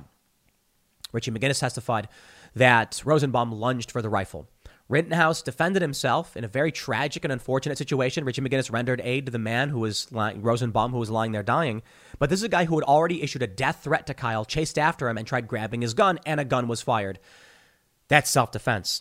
Richie McGinnis testified that Rosenbaum lunged for the rifle. Rittenhouse defended himself in a very tragic and unfortunate situation. Richie McGinnis rendered aid to the man who was lying, Rosenbaum, who was lying there dying. But this is a guy who had already issued a death threat to Kyle, chased after him and tried grabbing his gun, and a gun was fired. That's self-defense.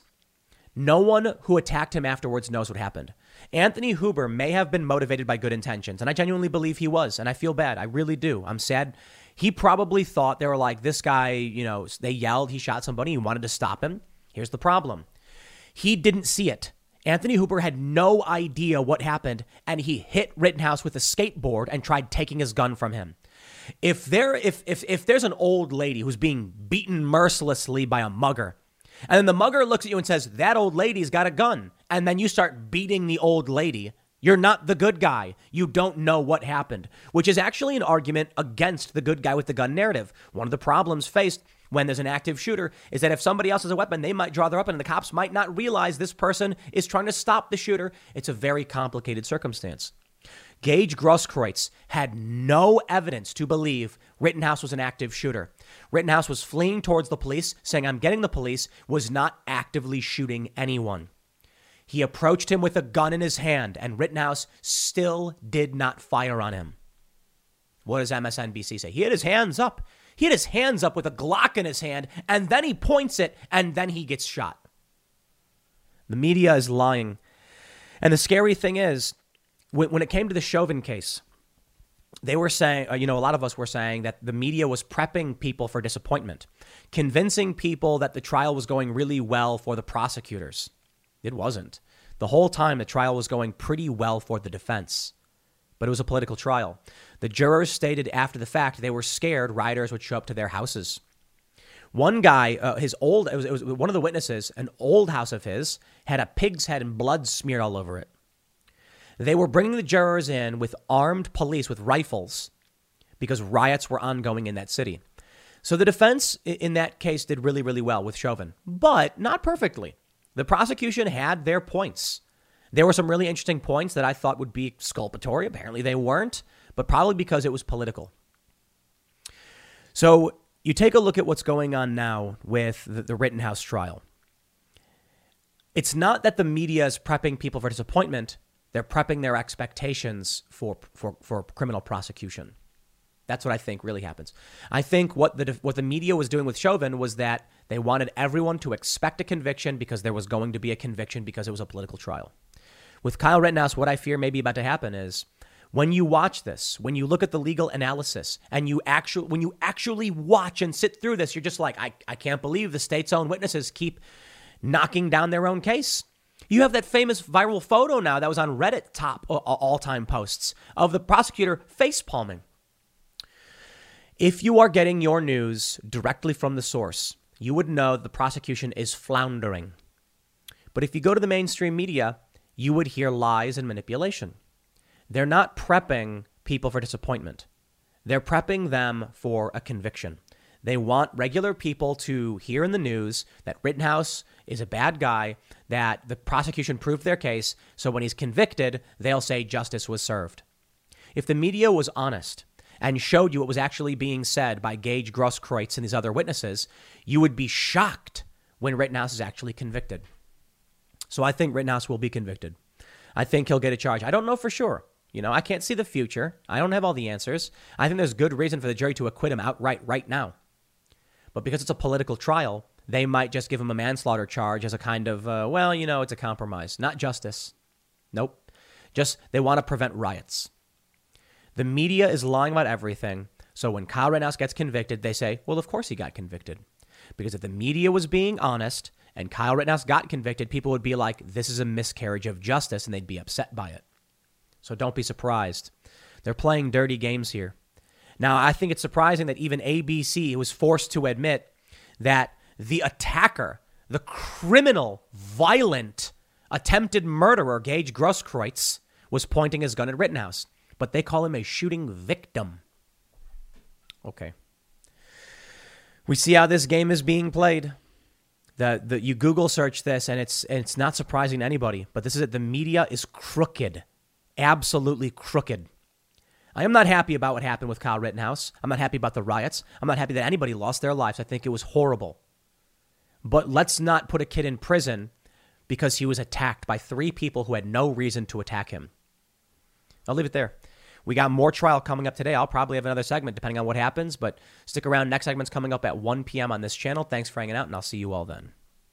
No one who attacked him afterwards knows what happened. Anthony Huber may have been motivated by good intentions, and I genuinely believe he was, and I feel bad. I really do. I'm sad. He probably thought they were like, this guy, you know, they yelled, he shot somebody, he wanted to stop him. Here's the problem. He didn't see it. Anthony Huber had no idea what happened, and he hit Rittenhouse with a skateboard and tried taking his gun from him. If there, if if if there's an old lady who's being beaten mercilessly by a mugger, and then the mugger looks at you and says, that old lady's got a gun, and then you start beating the old lady, you're not the good guy. You don't know what happened, which is actually an argument against the good guy with the gun narrative. One of the problems faced when there's an active shooter is that if somebody else has a weapon, they might draw their weapon and the cops might not realize this person is trying to stop the shooter. It's a very complicated circumstance. Gage Grosskreutz had no evidence to believe Rittenhouse was an active shooter. Rittenhouse was fleeing towards the police, saying, I'm getting the police, was not actively shooting anyone. He approached him with a gun in his hand, and Rittenhouse still did not fire on him. What does M S N B C say? He had his hands up. He had his hands up with a Glock in his hand, and then he points it, and then he gets shot. The media is lying. And the scary thing is, when, when it came to the Chauvin case, they were saying, uh, you know, a lot of us were saying that the media was prepping people for disappointment, convincing people that the trial was going really well for the prosecutors. It wasn't. The whole time, the trial was going pretty well for the defense. But it was a political trial. The jurors stated after the fact they were scared rioters would show up to their houses. One guy, uh, his old, it was, it was one of the witnesses, an old house of his, had a pig's head and blood smeared all over it. They were bringing the jurors in with armed police with rifles because riots were ongoing in that city. So the defense in that case did really, really well with Chauvin, but not perfectly. The prosecution had their points. There were some really interesting points that I thought would be exculpatory. Apparently they weren't, but probably because it was political. So you take a look at what's going on now with the, the Rittenhouse trial. It's not that the media is prepping people for disappointment. They're prepping their expectations for, for, for criminal prosecution. That's what I think really happens. I think what the what the media was doing with Chauvin was that they wanted everyone to expect a conviction because there was going to be a conviction because it was a political trial. With Kyle Rittenhouse, what I fear may be about to happen is when you watch this, when you look at the legal analysis and you actually when you actually watch and sit through this, you're just like, I, I can't believe the state's own witnesses keep knocking down their own case. You have that famous viral photo now that was on Reddit top all-time posts of the prosecutor face palming. If you are getting your news directly from the source, you would know the prosecution is floundering. But if you go to the mainstream media, you would hear lies and manipulation. They're not prepping people for disappointment. They're prepping them for a conviction. They want regular people to hear in the news that Rittenhouse is a bad guy, that the prosecution proved their case, so when he's convicted, they'll say justice was served. If the media was honest and showed you what was actually being said by Gage Grosskreutz and these other witnesses, you would be shocked when Rittenhouse is actually convicted. So I think Rittenhouse will be convicted. I think he'll get a charge. I don't know for sure. You know, I can't see the future. I don't have all the answers. I think there's good reason for the jury to acquit him outright right now. But because it's a political trial, they might just give him a manslaughter charge as a kind of, uh, well, you know, it's a compromise. Not justice. Nope. Just they want to prevent riots. The media is lying about everything. So when Kyle Rittenhouse gets convicted, they say, well, of course he got convicted. Because if the media was being honest and Kyle Rittenhouse got convicted, people would be like, this is a miscarriage of justice, and they'd be upset by it. So don't be surprised. They're playing dirty games here. Now, I think it's surprising that even A B C was forced to admit that the attacker, the criminal, violent, attempted murderer, Gage Grosskreutz, was pointing his gun at Rittenhouse. But they call him a shooting victim. Okay. We see how this game is being played. The, the you Google search this, and it's and it's not surprising to anybody. But this is it. The media is crooked. Absolutely crooked. I am not happy about what happened with Kyle Rittenhouse. I'm not happy about the riots. I'm not happy that anybody lost their lives. I think it was horrible. But let's not put a kid in prison because he was attacked by three people who had no reason to attack him. I'll leave it there. We got more trial coming up today. I'll probably have another segment depending on what happens, but stick around. Next segment's coming up at one p.m. on this channel. Thanks for hanging out, and I'll see you all then.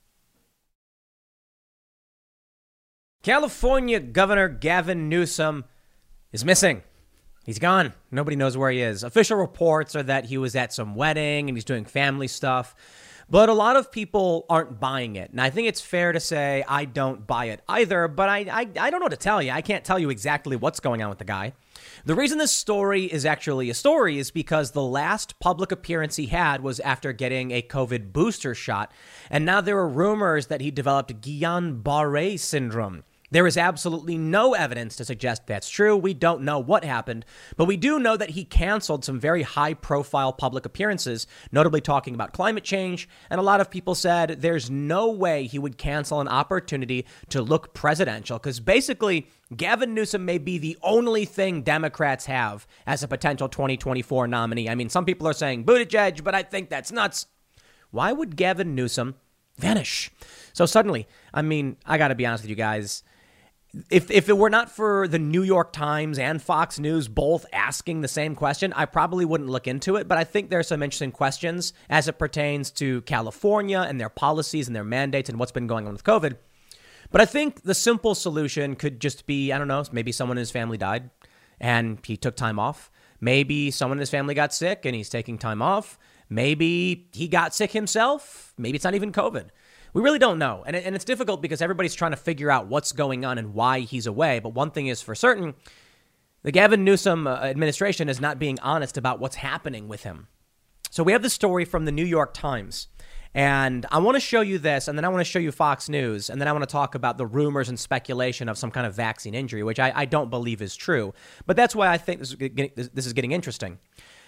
California Governor Gavin Newsom is missing. He's gone. Nobody knows where he is. Official reports are that he was at some wedding and he's doing family stuff. But a lot of people aren't buying it. And I think it's fair to say I don't buy it either, but I, I, I don't know what to tell you. I can't tell you exactly what's going on with the guy. The reason this story is actually a story is because the last public appearance he had was after getting a COVID booster shot. And now there are rumors that he developed Guillain-Barré syndrome. There is absolutely no evidence to suggest that's true. We don't know what happened, but we do know that he canceled some very high-profile public appearances, notably talking about climate change, and a lot of people said there's no way he would cancel an opportunity to look presidential, because basically Gavin Newsom may be the only thing Democrats have as a potential twenty twenty-four nominee. I mean, some people are saying Buttigieg, but I think that's nuts. Why would Gavin Newsom vanish so suddenly? I mean, I got to be honest with you guys. If if it were not for the New York Times and Fox News both asking the same question, I probably wouldn't look into it. But I think there's some interesting questions as it pertains to California and their policies and their mandates and what's been going on with COVID. But I think the simple solution could just be, I don't know, maybe someone in his family died and he took time off. Maybe someone in his family got sick and he's taking time off. Maybe he got sick himself. Maybe it's not even COVID. We really don't know. And, it, and it's difficult because everybody's trying to figure out what's going on and why he's away. But one thing is for certain, the Gavin Newsom uh, administration is not being honest about what's happening with him. So we have this story from the New York Times. And I want to show you this, and then I want to show you Fox News, and then I want to talk about the rumors and speculation of some kind of vaccine injury, which I, I don't believe is true. But that's why I think this is, getting, this is getting interesting.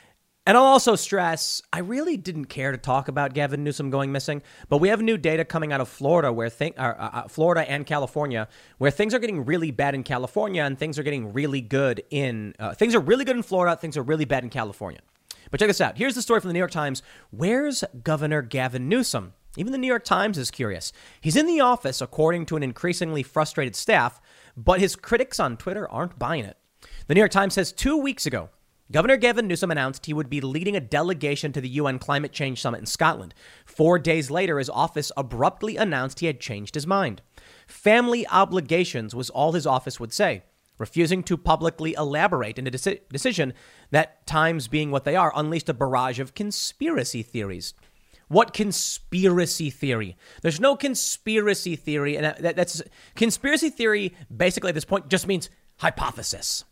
And I'll also stress, I really didn't care to talk about Gavin Newsom going missing, but we have new data coming out of Florida, where th- uh, uh, Florida and California, where things are getting really bad in California and things are getting really good in uh, things are really good in Florida. Things are really bad in California. But check this out. Here's the story from the New York Times. Where's Governor Gavin Newsom? Even the New York Times is curious. He's in the office, according to an increasingly frustrated staff, but his critics on Twitter aren't buying it. The New York Times says two weeks ago, Governor Gavin Newsom announced he would be leading a delegation to the U N Climate Change Summit in Scotland. Four days later, his office abruptly announced he had changed his mind. Family obligations was all his office would say, refusing to publicly elaborate in a deci- decision that, times being what they are, unleashed a barrage of conspiracy theories. What conspiracy theory? There's no conspiracy theory. And that, that's conspiracy theory basically at this point just means hypothesis.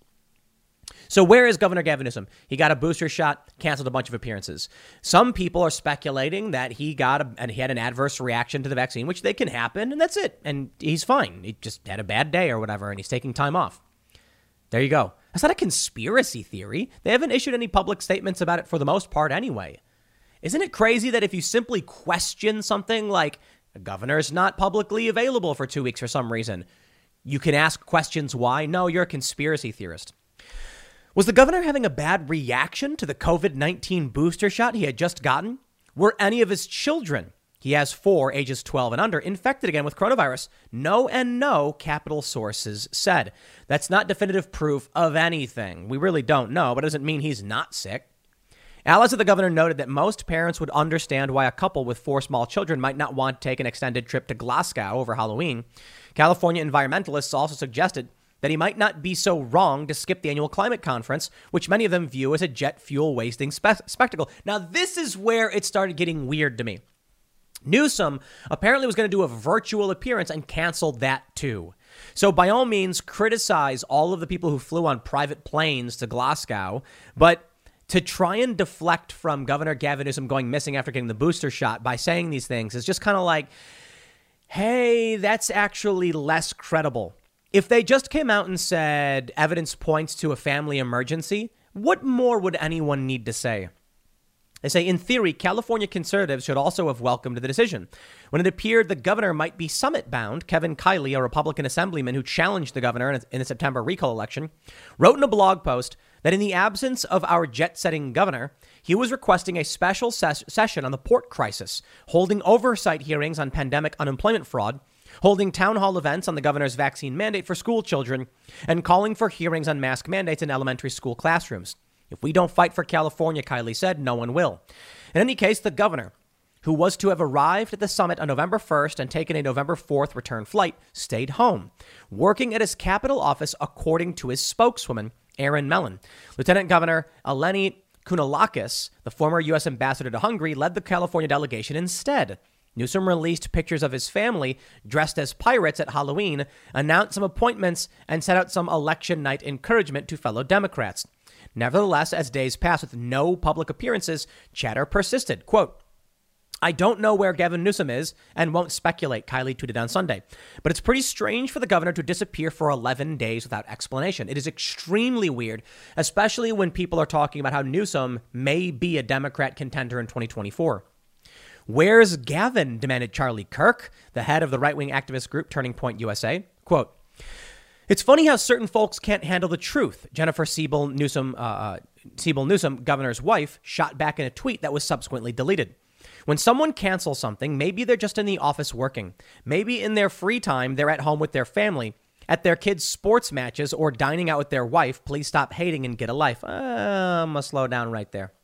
So where is Governor Gavin Newsom? He got a booster shot, canceled a bunch of appearances. Some people are speculating that he got a, and he had an adverse reaction to the vaccine, which they can happen, and that's it. And he's fine. He just had a bad day or whatever, and he's taking time off. There you go. That's not a conspiracy theory. They haven't issued any public statements about it for the most part anyway. Isn't it crazy that if you simply question something like the governor is not publicly available for two weeks for some reason, you can ask questions why? No, you're a conspiracy theorist. Was the governor having a bad reaction to the covid nineteen booster shot he had just gotten? Were any of his children, he has four, ages twelve and under, infected again with coronavirus? No and no, Capitol sources said. That's not definitive proof of anything. We really don't know, but it doesn't mean he's not sick. Allies of the governor noted that most parents would understand why a couple with four small children might not want to take an extended trip to Glasgow over Halloween. California environmentalists also suggested that he might not be so wrong to skip the annual climate conference, which many of them view as a jet fuel wasting spe- spectacle. Now, this is where it started getting weird to me. Newsom apparently was going to do a virtual appearance and canceled that too. So by all means, criticize all of the people who flew on private planes to Glasgow, but to try and deflect from Governor Gavin Newsom going missing after getting the booster shot by saying these things is just kind of like, hey, that's actually less credible. If they just came out and said evidence points to a family emergency, what more would anyone need to say? They say, in theory, California conservatives should also have welcomed the decision. When it appeared the governor might be summit-bound, Kevin Kiley, a Republican assemblyman who challenged the governor in, a, in the September recall election, wrote in a blog post that in the absence of our jet-setting governor, he was requesting a special ses- session on the port crisis, holding oversight hearings on pandemic unemployment fraud, holding town hall events on the governor's vaccine mandate for school children, and calling for hearings on mask mandates in elementary school classrooms. If we don't fight for California, Kiley said, no one will. In any case, the governor, who was to have arrived at the summit on November first and taken a November fourth return flight, stayed home, working at his Capitol office, according to his spokeswoman, Erin Mellon. Lieutenant Governor Eleni Kounalakis, the former U S ambassador to Hungary, led the California delegation instead. Newsom released pictures of his family dressed as pirates at Halloween, announced some appointments, and set out some election night encouragement to fellow Democrats. Nevertheless, as days passed with no public appearances, chatter persisted. Quote, I don't know where Gavin Newsom is and won't speculate, Kiley tweeted on Sunday. But it's pretty strange for the governor to disappear for eleven days without explanation. It is extremely weird, especially when people are talking about how Newsom may be a Democrat contender in twenty twenty-four. Where's Gavin? Demanded Charlie Kirk, the head of the right-wing activist group Turning Point U S A. Quote, it's funny how certain folks can't handle the truth. Jennifer Siebel Newsom, uh, Siebel Newsom, governor's wife, shot back in a tweet that was subsequently deleted. When someone cancels something, maybe they're just in the office working. Maybe in their free time, they're at home with their family, at their kids' sports matches, or dining out with their wife. Please stop hating and get a life. Uh, I'm going to slow down right there.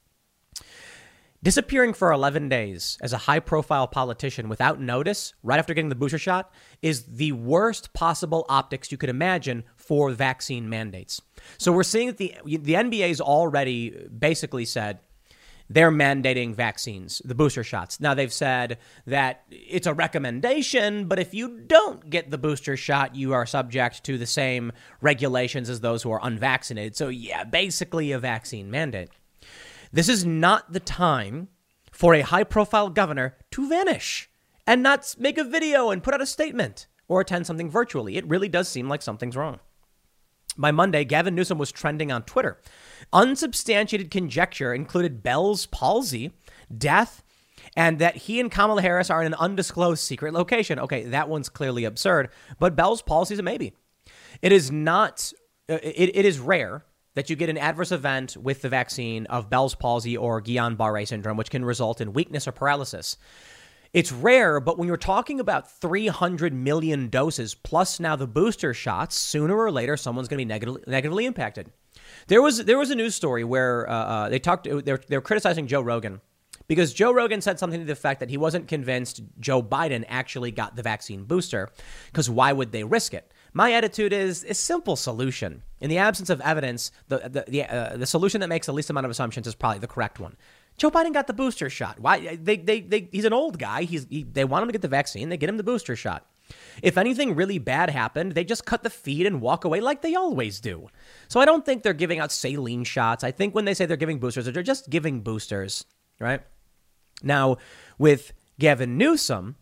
Disappearing for eleven days as a high-profile politician without notice, right after getting the booster shot, is the worst possible optics you could imagine for vaccine mandates. So we're seeing that the the N B A's already basically said they're mandating vaccines, the booster shots. Now, they've said that it's a recommendation, but if you don't get the booster shot, you are subject to the same regulations as those who are unvaccinated. So, yeah, basically a vaccine mandate. This is not the time for a high-profile governor to vanish and not make a video and put out a statement or attend something virtually. It really does seem like something's wrong. By Monday, Gavin Newsom was trending on Twitter. Unsubstantiated conjecture included Bell's palsy, death, and that he and Kamala Harris are in an undisclosed secret location. Okay, that one's clearly absurd, but Bell's palsy is a maybe. It is not, uh, it, it is rare that you get an adverse event with the vaccine of Bell's palsy or Guillain-Barré syndrome, which can result in weakness or paralysis. It's rare, but when you're talking about three hundred million doses plus now the booster shots, sooner or later, someone's going to be negatively, negatively impacted. There was there was a news story where uh, uh, they talked, they're, they're criticizing Joe Rogan because Joe Rogan said something to the effect that he wasn't convinced Joe Biden actually got the vaccine booster because why would they risk it? My attitude is a simple solution. In the absence of evidence, the the the, uh, the solution that makes the least amount of assumptions is probably the correct one. Joe Biden got the booster shot. Why? They they they he's an old guy. He's he, they want him to get the vaccine. They get him the booster shot. If anything really bad happened, they just cut the feed and walk away like they always do. So I don't think they're giving out saline shots. I think when they say they're giving boosters, they're just giving boosters, right? Now, with Gavin Newsom,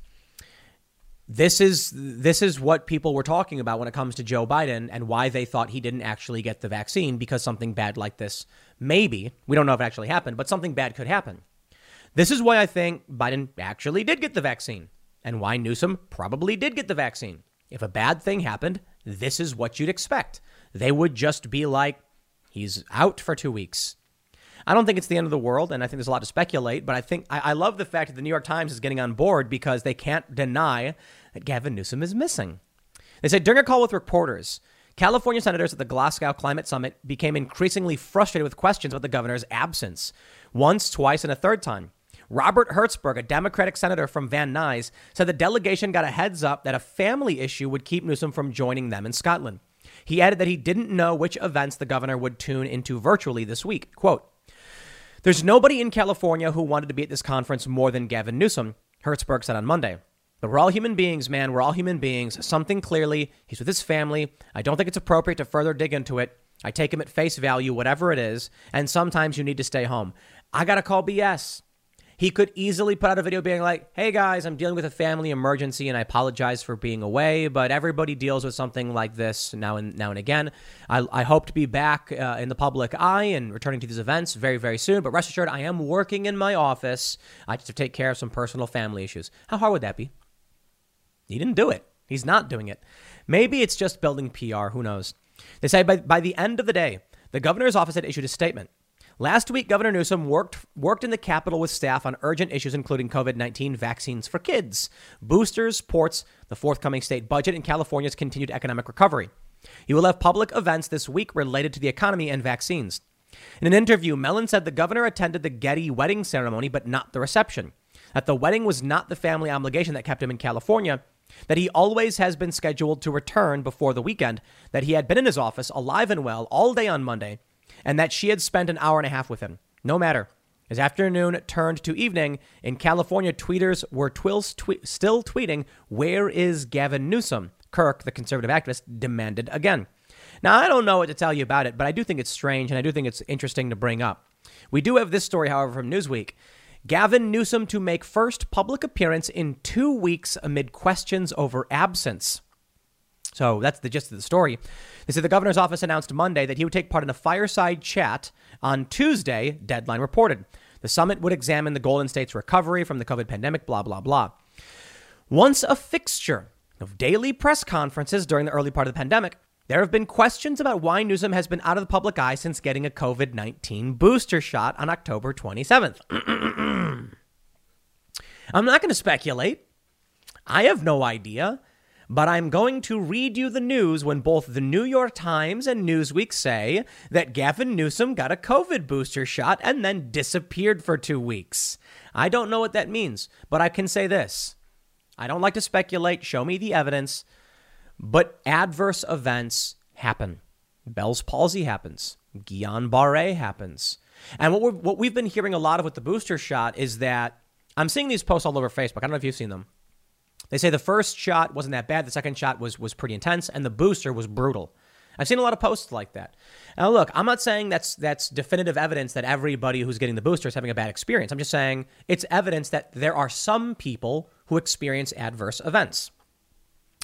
This is this is what people were talking about when it comes to Joe Biden and why they thought he didn't actually get the vaccine because something bad like this, maybe, we don't know if it actually happened, but something bad could happen. This is why I think Biden actually did get the vaccine and why Newsom probably did get the vaccine. If a bad thing happened, this is what you'd expect. They would just be like, he's out for two weeks. I don't think it's the end of the world, and I think there's a lot to speculate, but I think I, I love the fact that the New York Times is getting on board because they can't deny that Gavin Newsom is missing. They said during a call with reporters, California senators at the Glasgow Climate Summit became increasingly frustrated with questions about the governor's absence. Once, twice, and a third time. Robert Hertzberg, a Democratic senator from Van Nuys, said the delegation got a heads up that a family issue would keep Newsom from joining them in Scotland. He added that he didn't know which events the governor would tune into virtually this week. Quote, "There's nobody in California who wanted to be at this conference more than Gavin Newsom," Hertzberg said on Monday. "But we're all human beings, man. We're all human beings. Something clearly, he's with his family. I don't think it's appropriate to further dig into it. I take him at face value, whatever it is. And sometimes you need to stay home." I got to call B S. He could easily put out a video being like, "Hey, guys, I'm dealing with a family emergency and I apologize for being away, but everybody deals with something like this now and now and again. I, I hope to be back uh, in the public eye and returning to these events very, very soon. But rest assured, I am working in my office. I have to take care of some personal family issues." How hard would that be? He didn't do it. He's not doing it. Maybe it's just building P R. Who knows? They say by, by the end of the day, the governor's office had issued a statement. Last week, Governor Newsom worked worked in the Capitol with staff on urgent issues, including covid nineteen vaccines for kids, boosters, ports, the forthcoming state budget, and California's continued economic recovery. He will have public events this week related to the economy and vaccines. In an interview, Mellon said the governor attended the Getty wedding ceremony, but not the reception. That the wedding was not the family obligation that kept him in California. That he always has been scheduled to return before the weekend. That he had been in his office, alive and well, all day on Monday. And that she had spent an hour and a half with him. No matter. As afternoon turned to evening, in California, tweeters were twills twe- still tweeting, "Where is Gavin Newsom?" Kirk, the conservative activist, demanded again. Now, I don't know what to tell you about it, but I do think it's strange, and I do think it's interesting to bring up. We do have this story, however, from Newsweek. Gavin Newsom to make first public appearance in two weeks amid questions over absence. So that's the gist of the story. They said the governor's office announced Monday that he would take part in a fireside chat on Tuesday, Deadline reported. The summit would examine the Golden State's recovery from the COVID pandemic, blah, blah, blah. Once a fixture of daily press conferences during the early part of the pandemic, there have been questions about why Newsom has been out of the public eye since getting a covid nineteen booster shot on October twenty-seventh. I'm not going to speculate. I have no idea. But I'm going to read you the news when both the New York Times and Newsweek say that Gavin Newsom got a COVID booster shot and then disappeared for two weeks. I don't know what that means, but I can say this. I don't like to speculate. Show me the evidence. But adverse events happen. Bell's palsy happens. Guillain-Barré happens. And what, we're, what we've been hearing a lot of with the booster shot is that I'm seeing these posts all over Facebook. I don't know if you've seen them. They say the first shot wasn't that bad. The second shot was was pretty intense, and the booster was brutal. I've seen a lot of posts like that. Now, look, I'm not saying that's that's definitive evidence that everybody who's getting the booster is having a bad experience. I'm just saying it's evidence that there are some people who experience adverse events.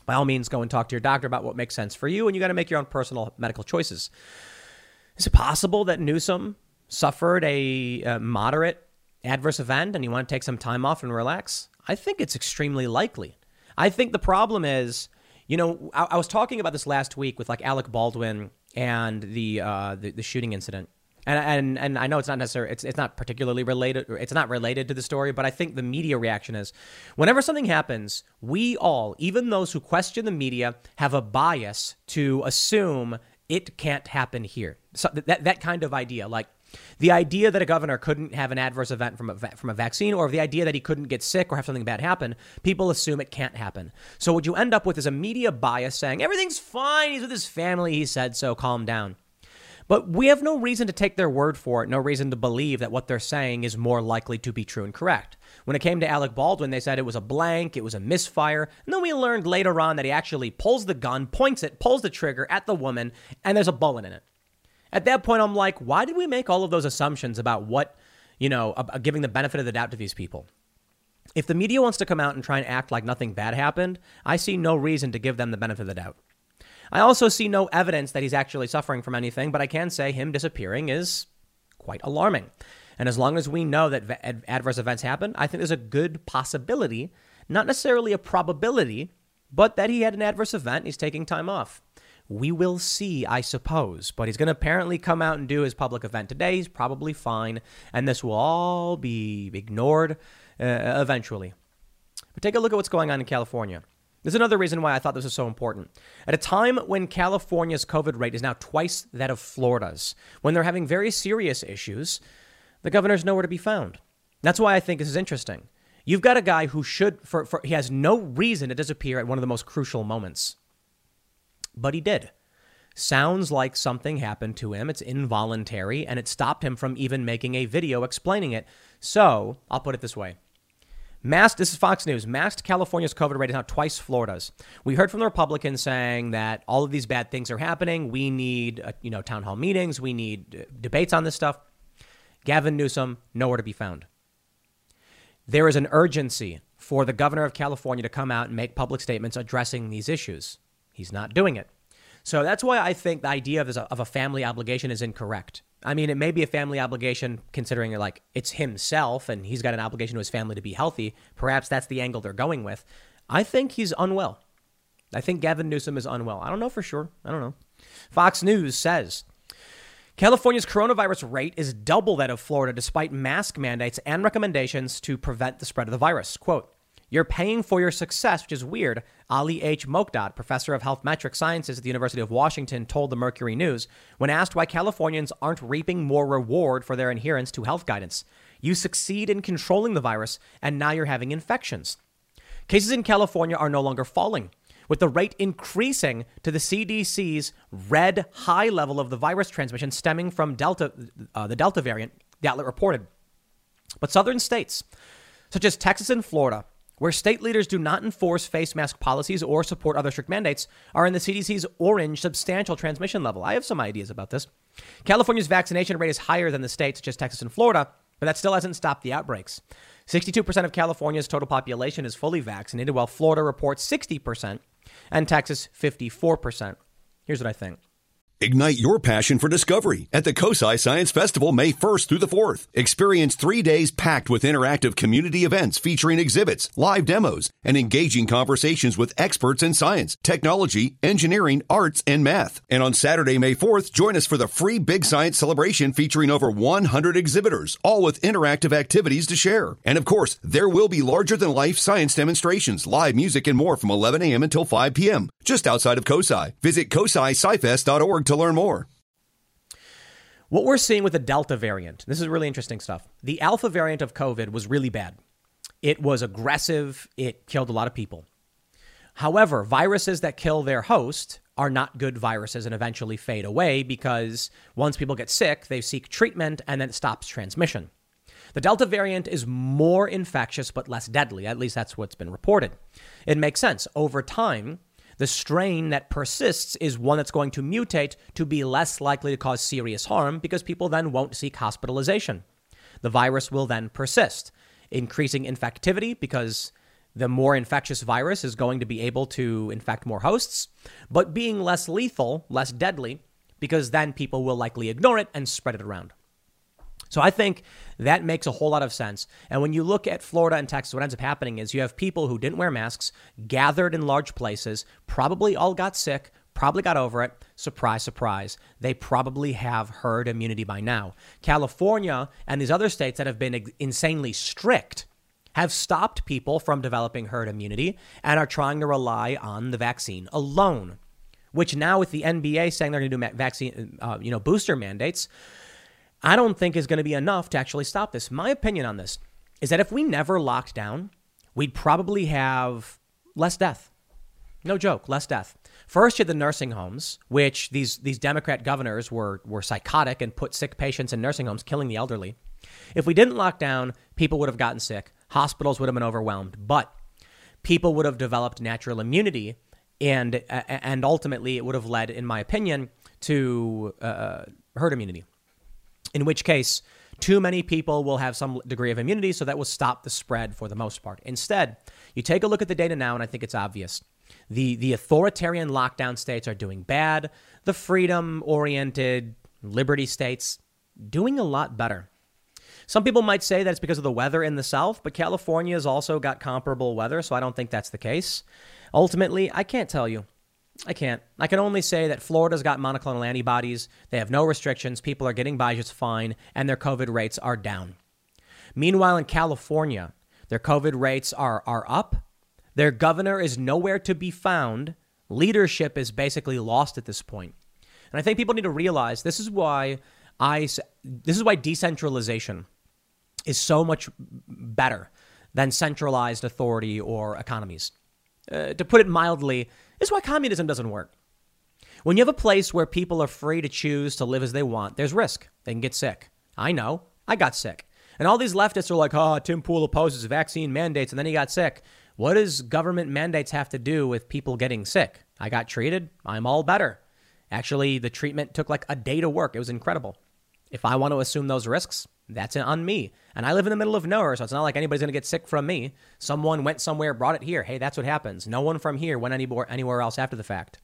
by all means, go and talk to your doctor about what makes sense for you, and you got to make your own personal medical choices. Is it possible that Newsom suffered a, a moderate adverse event and you want to take some time off and relax? I think it's extremely likely. I think the problem is, you know, I, I was talking about this last week with like Alec Baldwin and the uh, the, the shooting incident. And, and and I know it's not necessarily, it's it's not particularly related, it's not related to the story, but I think the media reaction is whenever something happens, we all, even those who question the media, have a bias to assume it can't happen here. So that that kind of idea, like the idea that a governor couldn't have an adverse event from a from a vaccine, or the idea that he couldn't get sick or have something bad happen, people assume it can't happen. So what you end up with is a media bias saying everything's fine, he's with his family, he said so, calm down. But we have no reason to take their word for it, no reason to believe that what they're saying is more likely to be true and correct. When it came to Alec Baldwin, they said it was a blank, it was a misfire. And then we learned later on that he actually pulls the gun, points it, pulls the trigger at the woman, and there's a bullet in it. At that point, I'm like, why did we make all of those assumptions about what, you know, uh, giving the benefit of the doubt to these people? If the media wants to come out and try and act like nothing bad happened, I see no reason to give them the benefit of the doubt. I also see no evidence that he's actually suffering from anything, but I can say him disappearing is quite alarming. And as long as we know that v- adverse events happen, I think there's a good possibility, not necessarily a probability, but that he had an adverse event and he's taking time off. We will see, I suppose, but he's going to apparently come out and do his public event today. He's probably fine, and this will all be ignored uh, eventually. But take a look at what's going on in California. There's another reason why I thought this was so important. At a time when California's COVID rate is now twice that of Florida's, when they're having very serious issues, the governor's nowhere to be found. That's why I think this is interesting. You've got a guy who should, for, for, he has no reason to disappear at one of the most crucial moments. But he did. Sounds like something happened to him. It's involuntary, and it stopped him from even making a video explaining it. So, I'll put it this way. Masked, this is Fox News. Masked California's COVID rate is now twice Florida's. We heard from the Republicans saying that all of these bad things are happening. We need, uh, you know, town hall meetings. We need uh, debates on this stuff. Gavin Newsom, nowhere to be found. There is an urgency for the governor of California to come out and make public statements addressing these issues. He's not doing it. So that's why I think the idea of, of a family obligation is incorrect. I mean, it may be a family obligation considering like it's himself and he's got an obligation to his family to be healthy. Perhaps that's the angle they're going with. I think he's unwell. I think Gavin Newsom is unwell. I don't know for sure. I don't know. Fox News says California's coronavirus rate is double that of Florida despite mask mandates and recommendations to prevent the spread of the virus. Quote, "You're paying for your success," which is weird. Ali H. Mokdad, professor of health metric sciences at the University of Washington, told the Mercury News when asked why Californians aren't reaping more reward for their adherence to health guidance. "You succeed in controlling the virus, and now you're having infections. Cases in California are no longer falling, with the rate increasing to the C D C's red high level of the virus transmission stemming from Delta, uh, the Delta variant," the outlet reported. But southern states, such as Texas and Florida, where state leaders do not enforce face mask policies or support other strict mandates, are in the C D C's orange substantial transmission level. I have some ideas about this. California's vaccination rate is higher than the states such as Texas and Florida, but that still hasn't stopped the outbreaks. sixty-two percent of California's total population is fully vaccinated, while Florida reports sixty percent and Texas fifty-four percent. Here's what I think. Ignite your passion for discovery at the COSI Science Festival May first through the fourth. Experience three days packed with interactive community events featuring exhibits, live demos, and engaging conversations with experts in science, technology, engineering, arts, and math. And on Saturday, May fourth, join us for the free Big Science celebration featuring over one hundred exhibitors, all with interactive activities to share. And of course, there will be larger-than-life science demonstrations, live music, and more from eleven a.m. until five p.m. just outside of COSI. Visit cosi sci fest dot org to learn more. What we're seeing with the Delta variant, this is really interesting stuff. The Alpha variant of COVID was really bad. It was aggressive. It killed a lot of people. However, viruses that kill their host are not good viruses and eventually fade away because once people get sick, they seek treatment and then it stops transmission. The Delta variant is more infectious but less deadly. At least that's what's been reported. It makes sense. Over time, the strain that persists is one that's going to mutate to be less likely to cause serious harm because people then won't seek hospitalization. The virus will then persist, increasing infectivity because The more infectious virus is going to be able to infect more hosts, but being less lethal, less deadly, because then people will likely ignore it and spread it around. So I think that makes a whole lot of sense. And when you look at Florida and Texas, what ends up happening is you have people who didn't wear masks, gathered in large places, probably all got sick, probably got over it. Surprise, surprise. They probably have herd immunity by now. California and these other states that have been insanely strict have stopped people from developing herd immunity and are trying to rely on the vaccine alone, which now with the N B A saying they're going to do vaccine, uh, you know, booster mandates, I don't think is going to be enough to actually stop this. My opinion on this is that if we never locked down, we'd probably have less death. No joke, less death. First, you had the nursing homes, which these these Democrat governors were were psychotic and put sick patients in nursing homes, killing the elderly. If we didn't lock down, people would have gotten sick. Hospitals would have been overwhelmed, but people would have developed natural immunity, and uh, and ultimately it would have led, in my opinion, to uh, herd immunity. In which case, too many people will have some degree of immunity, so that will stop the spread for the most part. Instead, you take a look at the data now, and I think it's obvious. The the authoritarian lockdown states are doing bad. The freedom-oriented liberty states doing a lot better. Some people might say that it's because of the weather in the South, but California's also got comparable weather, so I don't think that's the case. Ultimately, I can't tell you. I can't. I can only say that Florida's got monoclonal antibodies. They have no restrictions. People are getting by just fine, and their COVID rates are down. Meanwhile, in California, their COVID rates are, are up. Their governor is nowhere to be found. Leadership is basically lost at this point. And I think people need to realize this is why I, this is why decentralization is so much better than centralized authority or economies. Uh, to put it mildly, this is why communism doesn't work. When you have a place where people are free to choose to live as they want, there's risk. They can get sick. I know. I got sick. And all these leftists are like, oh, Tim Pool opposes vaccine mandates, and then he got sick. What does government mandates have to do with people getting sick? I got treated. I'm all better. Actually, the treatment took like a day to work. It was incredible. If I want to assume those risks, that's on me. And I live in the middle of nowhere, so it's not like anybody's going to get sick from me. Someone went somewhere, brought it here. Hey, that's what happens. No one from here went anywhere, anywhere else after the fact.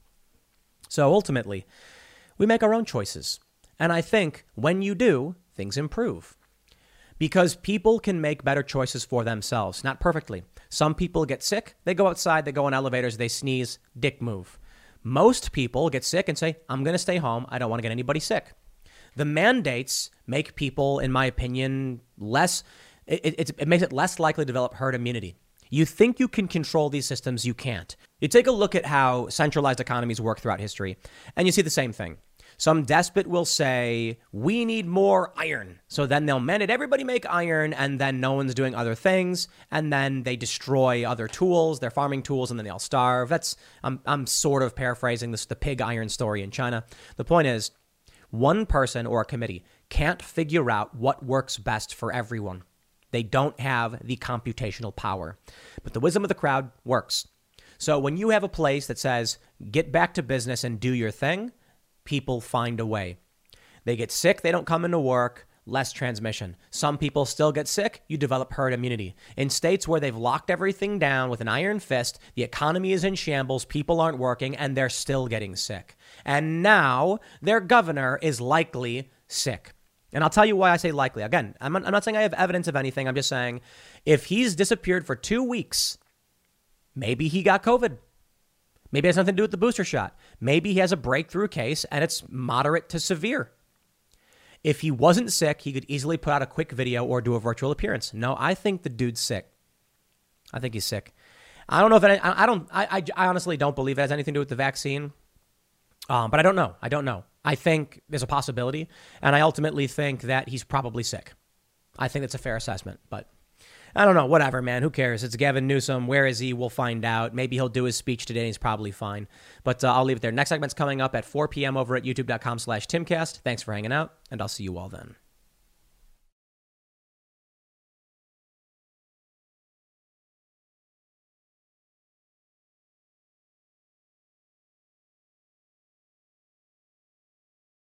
So ultimately, we make our own choices. And I think when you do, things improve. Because people can make better choices for themselves. Not perfectly. Some people get sick. They go outside. They go in elevators. They sneeze. Dick move. Most people get sick and say, I'm going to stay home. I don't want to get anybody sick. The mandates make people, in my opinion, less, it, it, it makes it less likely to develop herd immunity. You think you can control these systems, you can't. You take a look at how centralized economies work throughout history, and you see the same thing. Some despot will say, we need more iron. So then they'll mandate everybody make iron, and then no one's doing other things, and then they destroy other tools, their farming tools, and then they all starve. That's, I'm, I'm sort of paraphrasing this, the pig iron story in China. The point is, one person or a committee can't figure out what works best for everyone. They don't have the computational power. But the wisdom of the crowd works. So when you have a place that says, get back to business and do your thing, people find a way. They get sick, they don't come into work, less transmission. Some people still get sick, you develop herd immunity. In states where they've locked everything down with an iron fist, the economy is in shambles, people aren't working, and they're still getting sick. And now their governor is likely sick. And I'll tell you why I say likely. Again, I'm not, I'm not saying I have evidence of anything. I'm just saying if he's disappeared for two weeks, maybe he got COVID. Maybe it has nothing to do with the booster shot. Maybe he has a breakthrough case and it's moderate to severe. If he wasn't sick, he could easily put out a quick video or do a virtual appearance. No, I think the dude's sick. I think he's sick. I don't know if it, I, I don't, I, I honestly don't believe it has anything to do with the vaccine. Um, but I don't know. I don't know. I think there's a possibility. And I ultimately think that he's probably sick. I think that's a fair assessment, but I don't know. Whatever, man. Who cares? It's Gavin Newsom. Where is he? We'll find out. Maybe he'll do his speech today and he's probably fine. But uh, I'll leave it there. Next segment's coming up at four p.m. over at youtube.com slash Timcast. Thanks for hanging out, and I'll see you all then.